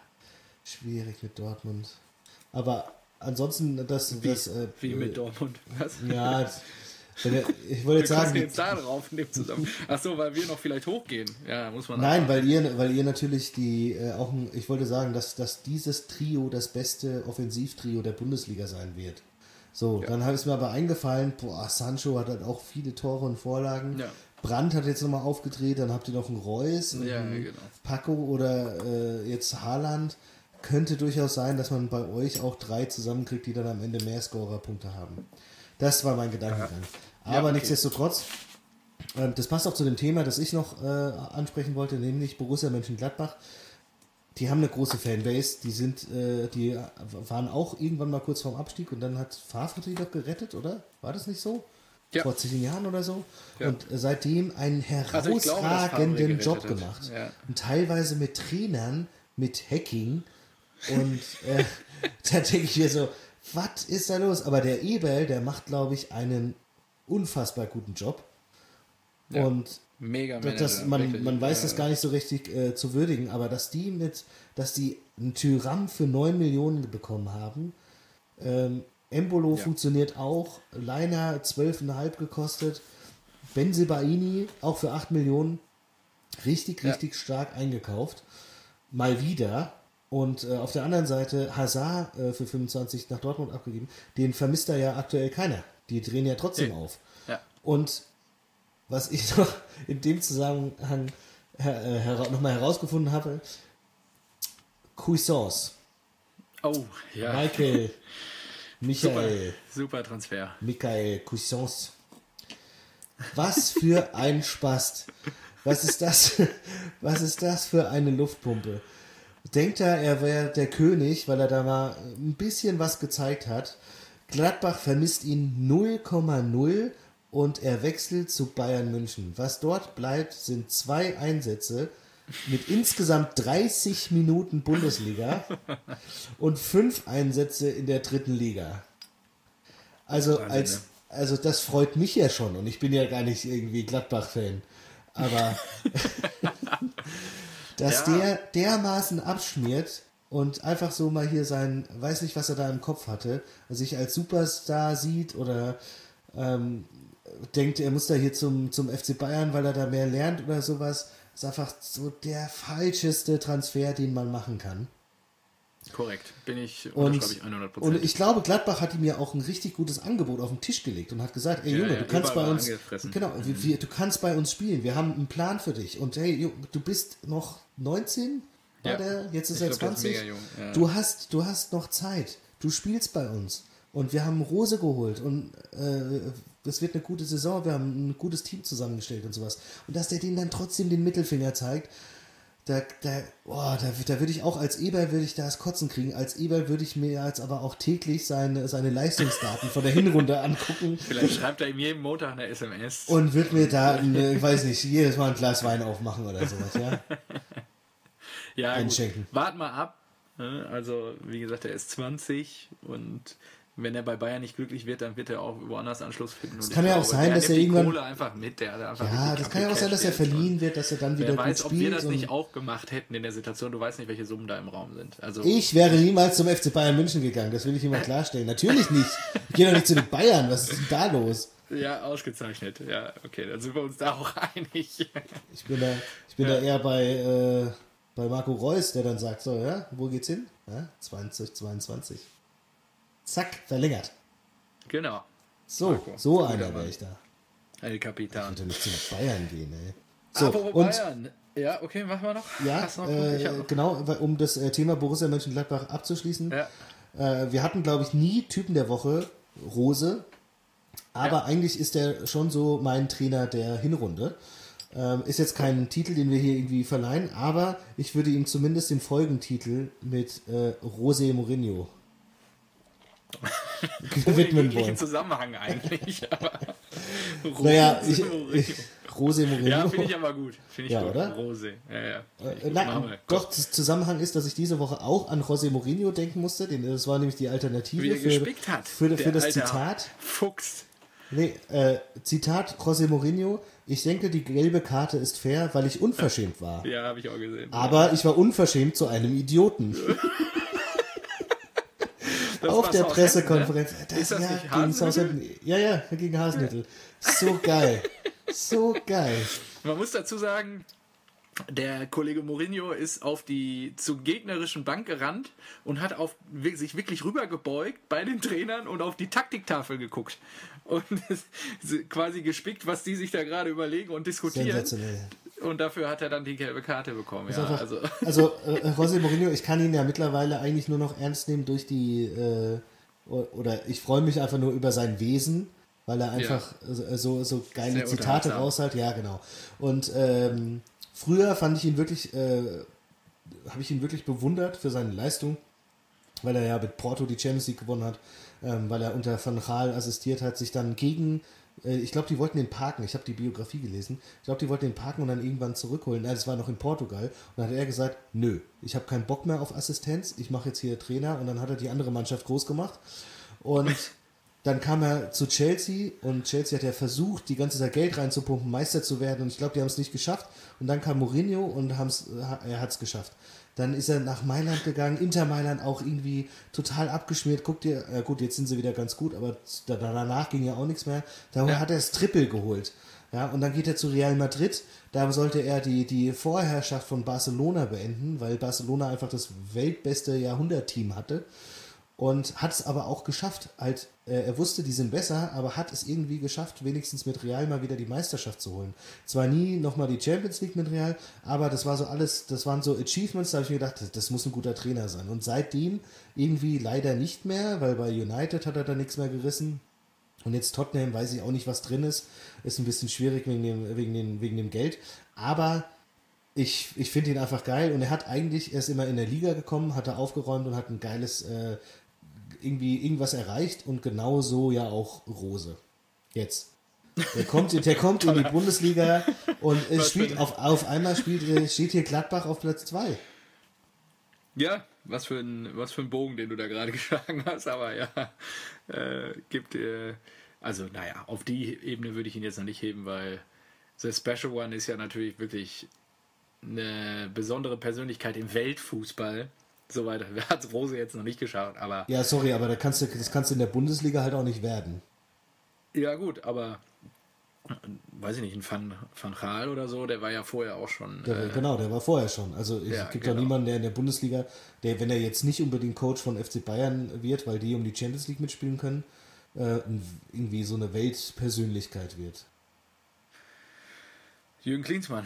Speaker 1: schwierig mit Dortmund. Aber ansonsten, das...
Speaker 2: wie,
Speaker 1: das äh,
Speaker 2: wie mit Dortmund. Was?
Speaker 1: Ja, wenn er, ich wollte jetzt
Speaker 2: Wir kommen
Speaker 1: sagen...
Speaker 2: jetzt da drauf in dem Zusammenhang. Achso, weil wir noch vielleicht hochgehen. Ja, muss man
Speaker 1: Nein,
Speaker 2: auch
Speaker 1: weil ihr, weil ihr natürlich die äh, auch ein, ich wollte sagen, dass, dass dieses Trio das beste Offensivtrio der Bundesliga sein wird. So,
Speaker 2: Ja.
Speaker 1: dann ist mir aber eingefallen, boah, Sancho hat halt auch viele Tore und Vorlagen.
Speaker 2: Ja.
Speaker 1: Brandt hat jetzt nochmal aufgedreht, dann habt ihr noch einen Reus,
Speaker 2: Ja,
Speaker 1: einen
Speaker 2: genau.
Speaker 1: Paco oder äh, jetzt Haaland. Könnte durchaus sein, dass man bei euch auch drei zusammenkriegt, die dann am Ende mehr Scorerpunkte haben. Das war mein Gedankengang.
Speaker 2: Ja,
Speaker 1: Aber
Speaker 2: okay.
Speaker 1: nichtsdestotrotz, ähm, das passt auch zu dem Thema, das ich noch äh, ansprechen wollte, nämlich Borussia Mönchengladbach. Die haben eine große Fanbase, die sind, äh, die waren auch irgendwann mal kurz vorm Abstieg und dann hat Favre die doch gerettet, oder? War das nicht so?
Speaker 2: Ja.
Speaker 1: Vor zehn Jahren oder so.
Speaker 2: Ja.
Speaker 1: Und äh, seitdem einen
Speaker 2: Also ich glaube, dass Favre
Speaker 1: herausragenden
Speaker 2: gerettet
Speaker 1: Job
Speaker 2: hat.
Speaker 1: gemacht.
Speaker 2: Ja.
Speaker 1: Und teilweise mit Trainern, mit Hacking. Und äh, da denke ich mir so, was ist da los? Aber der Eberl, der macht, glaube ich, einen unfassbar guten Job.
Speaker 2: Ja.
Speaker 1: Und
Speaker 2: Mega Manager,
Speaker 1: das, man,
Speaker 2: wirklich.
Speaker 1: man weiß
Speaker 2: Ja.
Speaker 1: das gar nicht so richtig äh, zu würdigen, aber dass die mit, dass die einen Tyram für neun Millionen bekommen haben, ähm, Embolo
Speaker 2: Ja.
Speaker 1: funktioniert auch, Leiner zwölf Komma fünf gekostet, Bensebaini auch für acht Millionen, richtig,
Speaker 2: Ja.
Speaker 1: richtig stark eingekauft, mal wieder. Und äh, auf der anderen Seite Hazard äh, für fünfundzwanzig nach Dortmund abgegeben, den vermisst da ja aktuell keiner. Die drehen ja trotzdem
Speaker 2: Nee.
Speaker 1: auf.
Speaker 2: Ja.
Speaker 1: Und was ich noch in dem Zusammenhang her, äh, hera nochmal herausgefunden habe, Cuisance,
Speaker 2: Oh, ja.
Speaker 1: Michael,
Speaker 2: Super,
Speaker 1: Michael,
Speaker 2: super Transfer.
Speaker 1: Michael Cuisance. Was für ein Spast. Was ist das? Was ist das für eine Luftpumpe? Denkt er, er wäre der König, weil er da mal ein bisschen was gezeigt hat. Gladbach vermisst ihn null Komma null und er wechselt zu Bayern München. Was dort bleibt, sind zwei Einsätze mit insgesamt dreißig Minuten Bundesliga und fünf Einsätze in der dritten Liga. Also,
Speaker 2: Wahnsinn,
Speaker 1: als,
Speaker 2: ne?
Speaker 1: also das freut mich ja schon und ich bin ja gar nicht irgendwie Gladbach-Fan. Aber dass
Speaker 2: Ja.
Speaker 1: der dermaßen abschmiert und einfach so mal hier sein, weiß nicht, was er da im Kopf hatte, sich als Superstar sieht oder ähm, denkt, er muss da hier zum, zum F C Bayern, weil er da mehr lernt oder sowas, ist einfach so der falscheste Transfer, den man machen kann.
Speaker 2: Korrekt. Bin ich,
Speaker 1: Und,
Speaker 2: unterschreibe ich hundert Prozent.
Speaker 1: und ich glaube, Gladbach hat ihm ja auch ein richtig gutes Angebot auf den Tisch gelegt und hat gesagt, ey
Speaker 2: Ja,
Speaker 1: Junge,
Speaker 2: ja,
Speaker 1: du kannst
Speaker 2: überall
Speaker 1: bei uns,
Speaker 2: angefressen.
Speaker 1: genau, wir, wir, du kannst bei uns spielen, wir haben einen Plan für dich und hey, Junge, du bist noch neunzehn, war
Speaker 2: Ja.
Speaker 1: der, jetzt ist
Speaker 2: Ich
Speaker 1: er
Speaker 2: glaub, der ist
Speaker 1: zwanzig,
Speaker 2: mega jung, ja.
Speaker 1: du hast, du hast noch Zeit, du spielst bei uns und wir haben Rose geholt und äh, das wird eine gute Saison, wir haben ein gutes Team zusammengestellt und sowas und dass der denen dann trotzdem den Mittelfinger zeigt, Da, da, boah, da, da würde ich auch als Eberl würde ich da das Kotzen kriegen. Als Eberl würde ich mir jetzt aber auch täglich seine, seine Leistungsdaten von der Hinrunde angucken
Speaker 2: Vielleicht schreibt er ihm jeden Montag eine S M S.
Speaker 1: und würde mir da, eine, ich weiß nicht, jedes Mal ein Glas Wein aufmachen oder sowas, ja.
Speaker 2: ja,
Speaker 1: einschenken.
Speaker 2: gut. Wart mal ab. ne? Also, wie gesagt, er ist zwanzig und wenn er bei Bayern nicht glücklich wird, dann wird er auch woanders Anschluss finden. Es
Speaker 1: kann ja auch sein, dass er irgendwann-
Speaker 2: Kohle einfach mit, der hat einfach
Speaker 1: Ja,
Speaker 2: richtig
Speaker 1: das kann ja auch sein, dass er
Speaker 2: abgecasht
Speaker 1: verliehen
Speaker 2: jetzt.
Speaker 1: wird, dass er dann wieder
Speaker 2: Wer
Speaker 1: gut
Speaker 2: weiß, ob wir
Speaker 1: spielt.
Speaker 2: das
Speaker 1: und
Speaker 2: nicht auch gemacht hätten in der Situation. Du weißt nicht, welche Summen da im Raum sind. Also,
Speaker 1: ich wäre niemals zum F C Bayern München gegangen, das will ich immer klarstellen. Natürlich nicht. Ich gehe doch nicht zu den Bayern, was ist denn da los?
Speaker 2: ja, ausgezeichnet. Ja, okay, dann sind wir uns da auch einig.
Speaker 1: Ich bin da, ich bin
Speaker 2: Ja.
Speaker 1: da eher bei, äh, bei Marco Reus, der dann sagt, so, ja, wo geht's hin? Ja, zwanzig zweiundzwanzig. Zack, verlängert.
Speaker 2: genau.
Speaker 1: So,
Speaker 2: Marco,
Speaker 1: so
Speaker 2: guter
Speaker 1: einer
Speaker 2: Mann.
Speaker 1: wäre ich da.
Speaker 2: El
Speaker 1: Ich
Speaker 2: Kapitan.
Speaker 1: könnte nicht zu den Bayern gehen, ey. So,
Speaker 2: Apropos
Speaker 1: und
Speaker 2: Bayern. Ja, okay, machen wir noch.
Speaker 1: ja,
Speaker 2: Hast du noch Punkte? Ich hab
Speaker 1: äh,
Speaker 2: noch.
Speaker 1: genau, um das äh, Thema Borussia Mönchengladbach abzuschließen.
Speaker 2: Ja.
Speaker 1: Äh, wir hatten, glaube ich, nie Typen der Woche, Rose, aber
Speaker 2: Ja.
Speaker 1: eigentlich ist er schon so mein Trainer der Hinrunde. Ähm, ist jetzt kein Titel, den wir hier irgendwie verleihen, aber ich würde ihm zumindest den Folgentitel mit äh, José Mourinho widmen
Speaker 2: Jeglichen
Speaker 1: wollen.
Speaker 2: Zusammenhang eigentlich. Aber
Speaker 1: Naja,
Speaker 2: Rose
Speaker 1: ich,
Speaker 2: Mourinho.
Speaker 1: ich, José Mourinho.
Speaker 2: Ja, finde ich aber gut. Finde ich
Speaker 1: ja,
Speaker 2: gut.
Speaker 1: oder?
Speaker 2: Rose. Ja, ja.
Speaker 1: Äh, nein, doch, das Zusammenhang ist, dass ich diese Woche auch an José Mourinho denken musste. Den, das war nämlich die Alternative
Speaker 2: Wie er
Speaker 1: für,
Speaker 2: gespickt hat.
Speaker 1: für, für das
Speaker 2: Alter
Speaker 1: Zitat.
Speaker 2: Fuchs.
Speaker 1: Nee, äh, Zitat José Mourinho. Ich denke, die gelbe Karte ist fair, weil ich unverschämt war.
Speaker 2: Ja, habe ich auch gesehen.
Speaker 1: Aber ich war unverschämt zu einem Idioten. Auf der Pressekonferenz.
Speaker 2: Ne? Das, ist das
Speaker 1: ja,
Speaker 2: nicht
Speaker 1: gegen
Speaker 2: Hasenhüttl?
Speaker 1: Southampton. Ja, ja, gegen Hasenhüttl. So geil. So geil.
Speaker 2: Man muss dazu sagen, der Kollege Mourinho ist auf die zur gegnerischen Bank gerannt und hat auf, sich wirklich rübergebeugt bei den Trainern und auf die Taktiktafel geguckt. Und quasi gespickt, was die sich da gerade überlegen und diskutieren.
Speaker 1: Sensationell.
Speaker 2: Und dafür hat er dann die gelbe Karte bekommen. Ja,
Speaker 1: einfach,
Speaker 2: also
Speaker 1: also äh, José Mourinho, ich kann ihn ja mittlerweile eigentlich nur noch ernst nehmen durch die, äh, oder ich freue mich einfach nur über sein Wesen, weil er einfach ja. so, so geile
Speaker 2: Sehr
Speaker 1: Zitate raushält. Ja, genau. Und ähm, früher fand ich ihn wirklich, äh, habe ich ihn wirklich bewundert für seine Leistung, weil er ja mit Porto die Champions League gewonnen hat, ähm, weil er unter Van Gaal assistiert hat, sich dann gegen, äh, ich glaube, die wollten den parken, ich habe die Biografie gelesen, ich glaube, die wollten den parken und dann irgendwann zurückholen. Nein, das war noch in Portugal. Und dann hat er gesagt, nö, ich habe keinen Bock mehr auf Assistenz, ich mache jetzt hier Trainer, und dann hat er die andere Mannschaft groß gemacht. Und dann kam er zu Chelsea und Chelsea hat ja versucht, die ganze Zeit Geld reinzupumpen, Meister zu werden, und ich glaube, die haben es nicht geschafft. Und dann kam Mourinho und haben's, er hat es geschafft. Dann ist er nach Mailand gegangen, Inter Mailand auch irgendwie total abgeschmiert. Guck dir, äh gut, jetzt sind sie wieder ganz gut, aber da, danach ging ja auch nichts mehr. Da ja. hat er das Triple geholt. Ja, und dann geht er zu Real Madrid. Da sollte er die, die Vorherrschaft von Barcelona beenden, weil Barcelona einfach das weltbeste Jahrhundertteam hatte. Und hat es aber auch geschafft. Halt, äh, er wusste, die sind besser, aber hat es irgendwie geschafft, wenigstens mit Real mal wieder die Meisterschaft zu holen. Zwar nie nochmal die Champions League mit Real, aber das war so alles, das waren so Achievements, da habe ich mir gedacht, das, das muss ein guter Trainer sein. Und seitdem irgendwie leider nicht mehr, weil bei United hat er da nichts mehr gerissen. Und jetzt Tottenham, weiß ich auch nicht, was drin ist. Ist ein bisschen schwierig wegen dem, wegen dem, wegen dem Geld. Aber ich, ich finde ihn einfach geil. Und er hat eigentlich, er ist immer in der Liga gekommen, hat er aufgeräumt und hat ein geiles äh, irgendwie irgendwas erreicht, und genau so ja auch Rose. Jetzt. Der kommt, der kommt in die Bundesliga und es spielt auf, auf einmal spielt, steht hier Gladbach auf Platz zwei.
Speaker 2: Ja, was für ein, was für ein Bogen, den du da gerade geschlagen hast, aber ja, äh, gibt, äh, also naja, auf die Ebene würde ich ihn jetzt noch nicht heben, weil The Special One ist ja natürlich wirklich eine besondere Persönlichkeit im Weltfußball. Soweit hat es Rose jetzt noch nicht geschafft, aber...
Speaker 1: Ja, sorry, aber da kannst du, das kannst du in der Bundesliga halt auch nicht werden.
Speaker 2: Ja gut, aber weiß ich nicht, ein Van, Van Gaal oder so, der war ja vorher auch schon...
Speaker 1: Der,
Speaker 2: äh,
Speaker 1: genau, der war vorher schon. Also es
Speaker 2: ja,
Speaker 1: gibt
Speaker 2: genau.
Speaker 1: doch niemanden, der in der Bundesliga, der, wenn er jetzt nicht unbedingt Coach von F C Bayern wird, weil die um die Champions League mitspielen können, äh, irgendwie so eine Weltpersönlichkeit wird.
Speaker 2: Jürgen Klinsmann.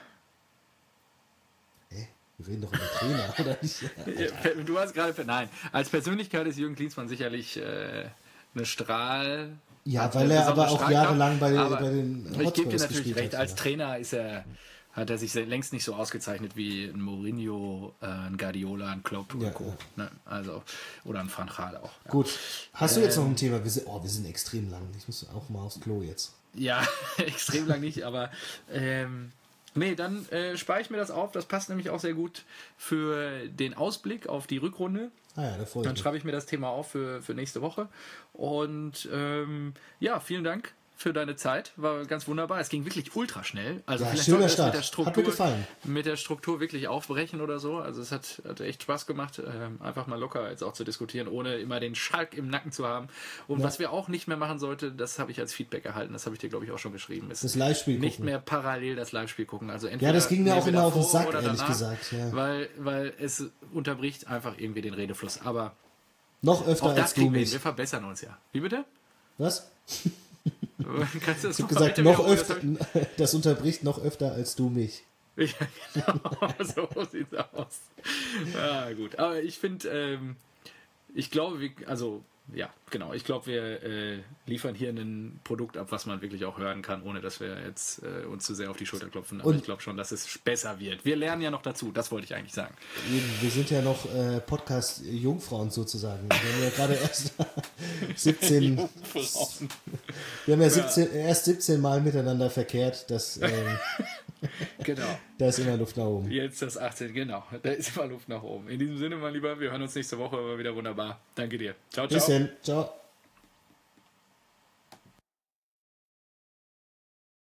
Speaker 1: Wir reden doch über Trainer, oder nicht?
Speaker 2: Ja, du hast gerade... Nein, als Persönlichkeit ist Jürgen Klinsmann sicherlich äh, eine Strahl...
Speaker 1: Ja, weil er aber auch jahrelang bei,
Speaker 2: aber
Speaker 1: bei den Hotspurs
Speaker 2: ich gebe dir natürlich
Speaker 1: gespielt
Speaker 2: recht,
Speaker 1: hat,
Speaker 2: als
Speaker 1: ja.
Speaker 2: Trainer ist er, hat er sich längst nicht so ausgezeichnet wie ein Mourinho, äh, ein Guardiola, ein Klopp und
Speaker 1: Ja,
Speaker 2: Co.
Speaker 1: ja.
Speaker 2: Ne? Also, oder ein Van Gaal auch. Ja.
Speaker 1: Gut, hast du jetzt
Speaker 2: Ähm,
Speaker 1: noch ein Thema? Wir sind, oh, wir sind extrem lang. Ich muss auch mal aufs Klo jetzt.
Speaker 2: Ja, extrem lang nicht, aber ähm, nee, dann äh, spare ich mir das auf. Das passt nämlich auch sehr gut für den Ausblick auf die Rückrunde.
Speaker 1: Ah ja, da freue ich
Speaker 2: Dann
Speaker 1: mich.
Speaker 2: schreibe ich mir das Thema auf für, für nächste Woche. Und ähm, ja, vielen Dank für deine Zeit. War ganz wunderbar. Es ging wirklich ultra schnell. Also
Speaker 1: Ja,
Speaker 2: vielleicht
Speaker 1: schöner
Speaker 2: sollten wir
Speaker 1: Start.
Speaker 2: das mit der
Speaker 1: Hat mir
Speaker 2: Struktur,
Speaker 1: gefallen.
Speaker 2: mit der Struktur wirklich aufbrechen oder so. Also es hat, hat echt Spaß gemacht, ähm, einfach mal locker jetzt auch zu diskutieren, ohne immer den Schalk im Nacken zu haben. Und
Speaker 1: Ja.
Speaker 2: was wir auch nicht mehr machen sollten, das habe ich als Feedback erhalten, das habe ich dir, glaube ich, auch schon geschrieben, ist
Speaker 1: Das Live-Spiel
Speaker 2: nicht
Speaker 1: gucken.
Speaker 2: mehr parallel das Live-Spiel gucken. Also entweder
Speaker 1: Ja, das ging mir
Speaker 2: nehmen
Speaker 1: auch
Speaker 2: wir
Speaker 1: immer auf den
Speaker 2: davor
Speaker 1: Sack,
Speaker 2: oder
Speaker 1: ehrlich
Speaker 2: danach,
Speaker 1: gesagt. Ja.
Speaker 2: Weil, weil es unterbricht einfach irgendwie den Redefluss. Aber
Speaker 1: Noch öfter
Speaker 2: auch
Speaker 1: als
Speaker 2: das
Speaker 1: du
Speaker 2: kriegen wir hin.
Speaker 1: mich.
Speaker 2: Wir verbessern uns ja. Wie bitte?
Speaker 1: Was?
Speaker 2: Kannst du das
Speaker 1: Ich habe
Speaker 2: noch
Speaker 1: gesagt,
Speaker 2: bitte
Speaker 1: noch
Speaker 2: wiederholen?
Speaker 1: öfter, das unterbricht noch öfter als du mich.
Speaker 2: Ja, genau, so sieht's aus. Ja, gut. Aber ich finde, ähm, ich glaube, wir, also ja, genau. Ich glaube, wir äh, liefern hier ein Produkt ab, was man wirklich auch hören kann, ohne dass wir jetzt äh, uns zu sehr auf die Schulter klopfen. Aber
Speaker 1: Und
Speaker 2: ich glaube schon, dass es besser wird. Wir lernen ja noch dazu, das wollte ich eigentlich sagen.
Speaker 1: wir sind ja noch äh, Podcast-Jungfrauen sozusagen. Wir haben ja gerade erst siebzehn, wir haben ja, siebzehn, ja. erst siebzehn Mal miteinander verkehrt. Das, ähm,
Speaker 2: genau.
Speaker 1: Da ist immer Luft nach oben.
Speaker 2: Jetzt das achtzehn, genau. Da ist immer Luft nach oben. In diesem Sinne, mein Lieber, wir hören uns nächste Woche wieder wunderbar. Danke dir. Ciao, ciao.
Speaker 1: Bis dann. Ciao.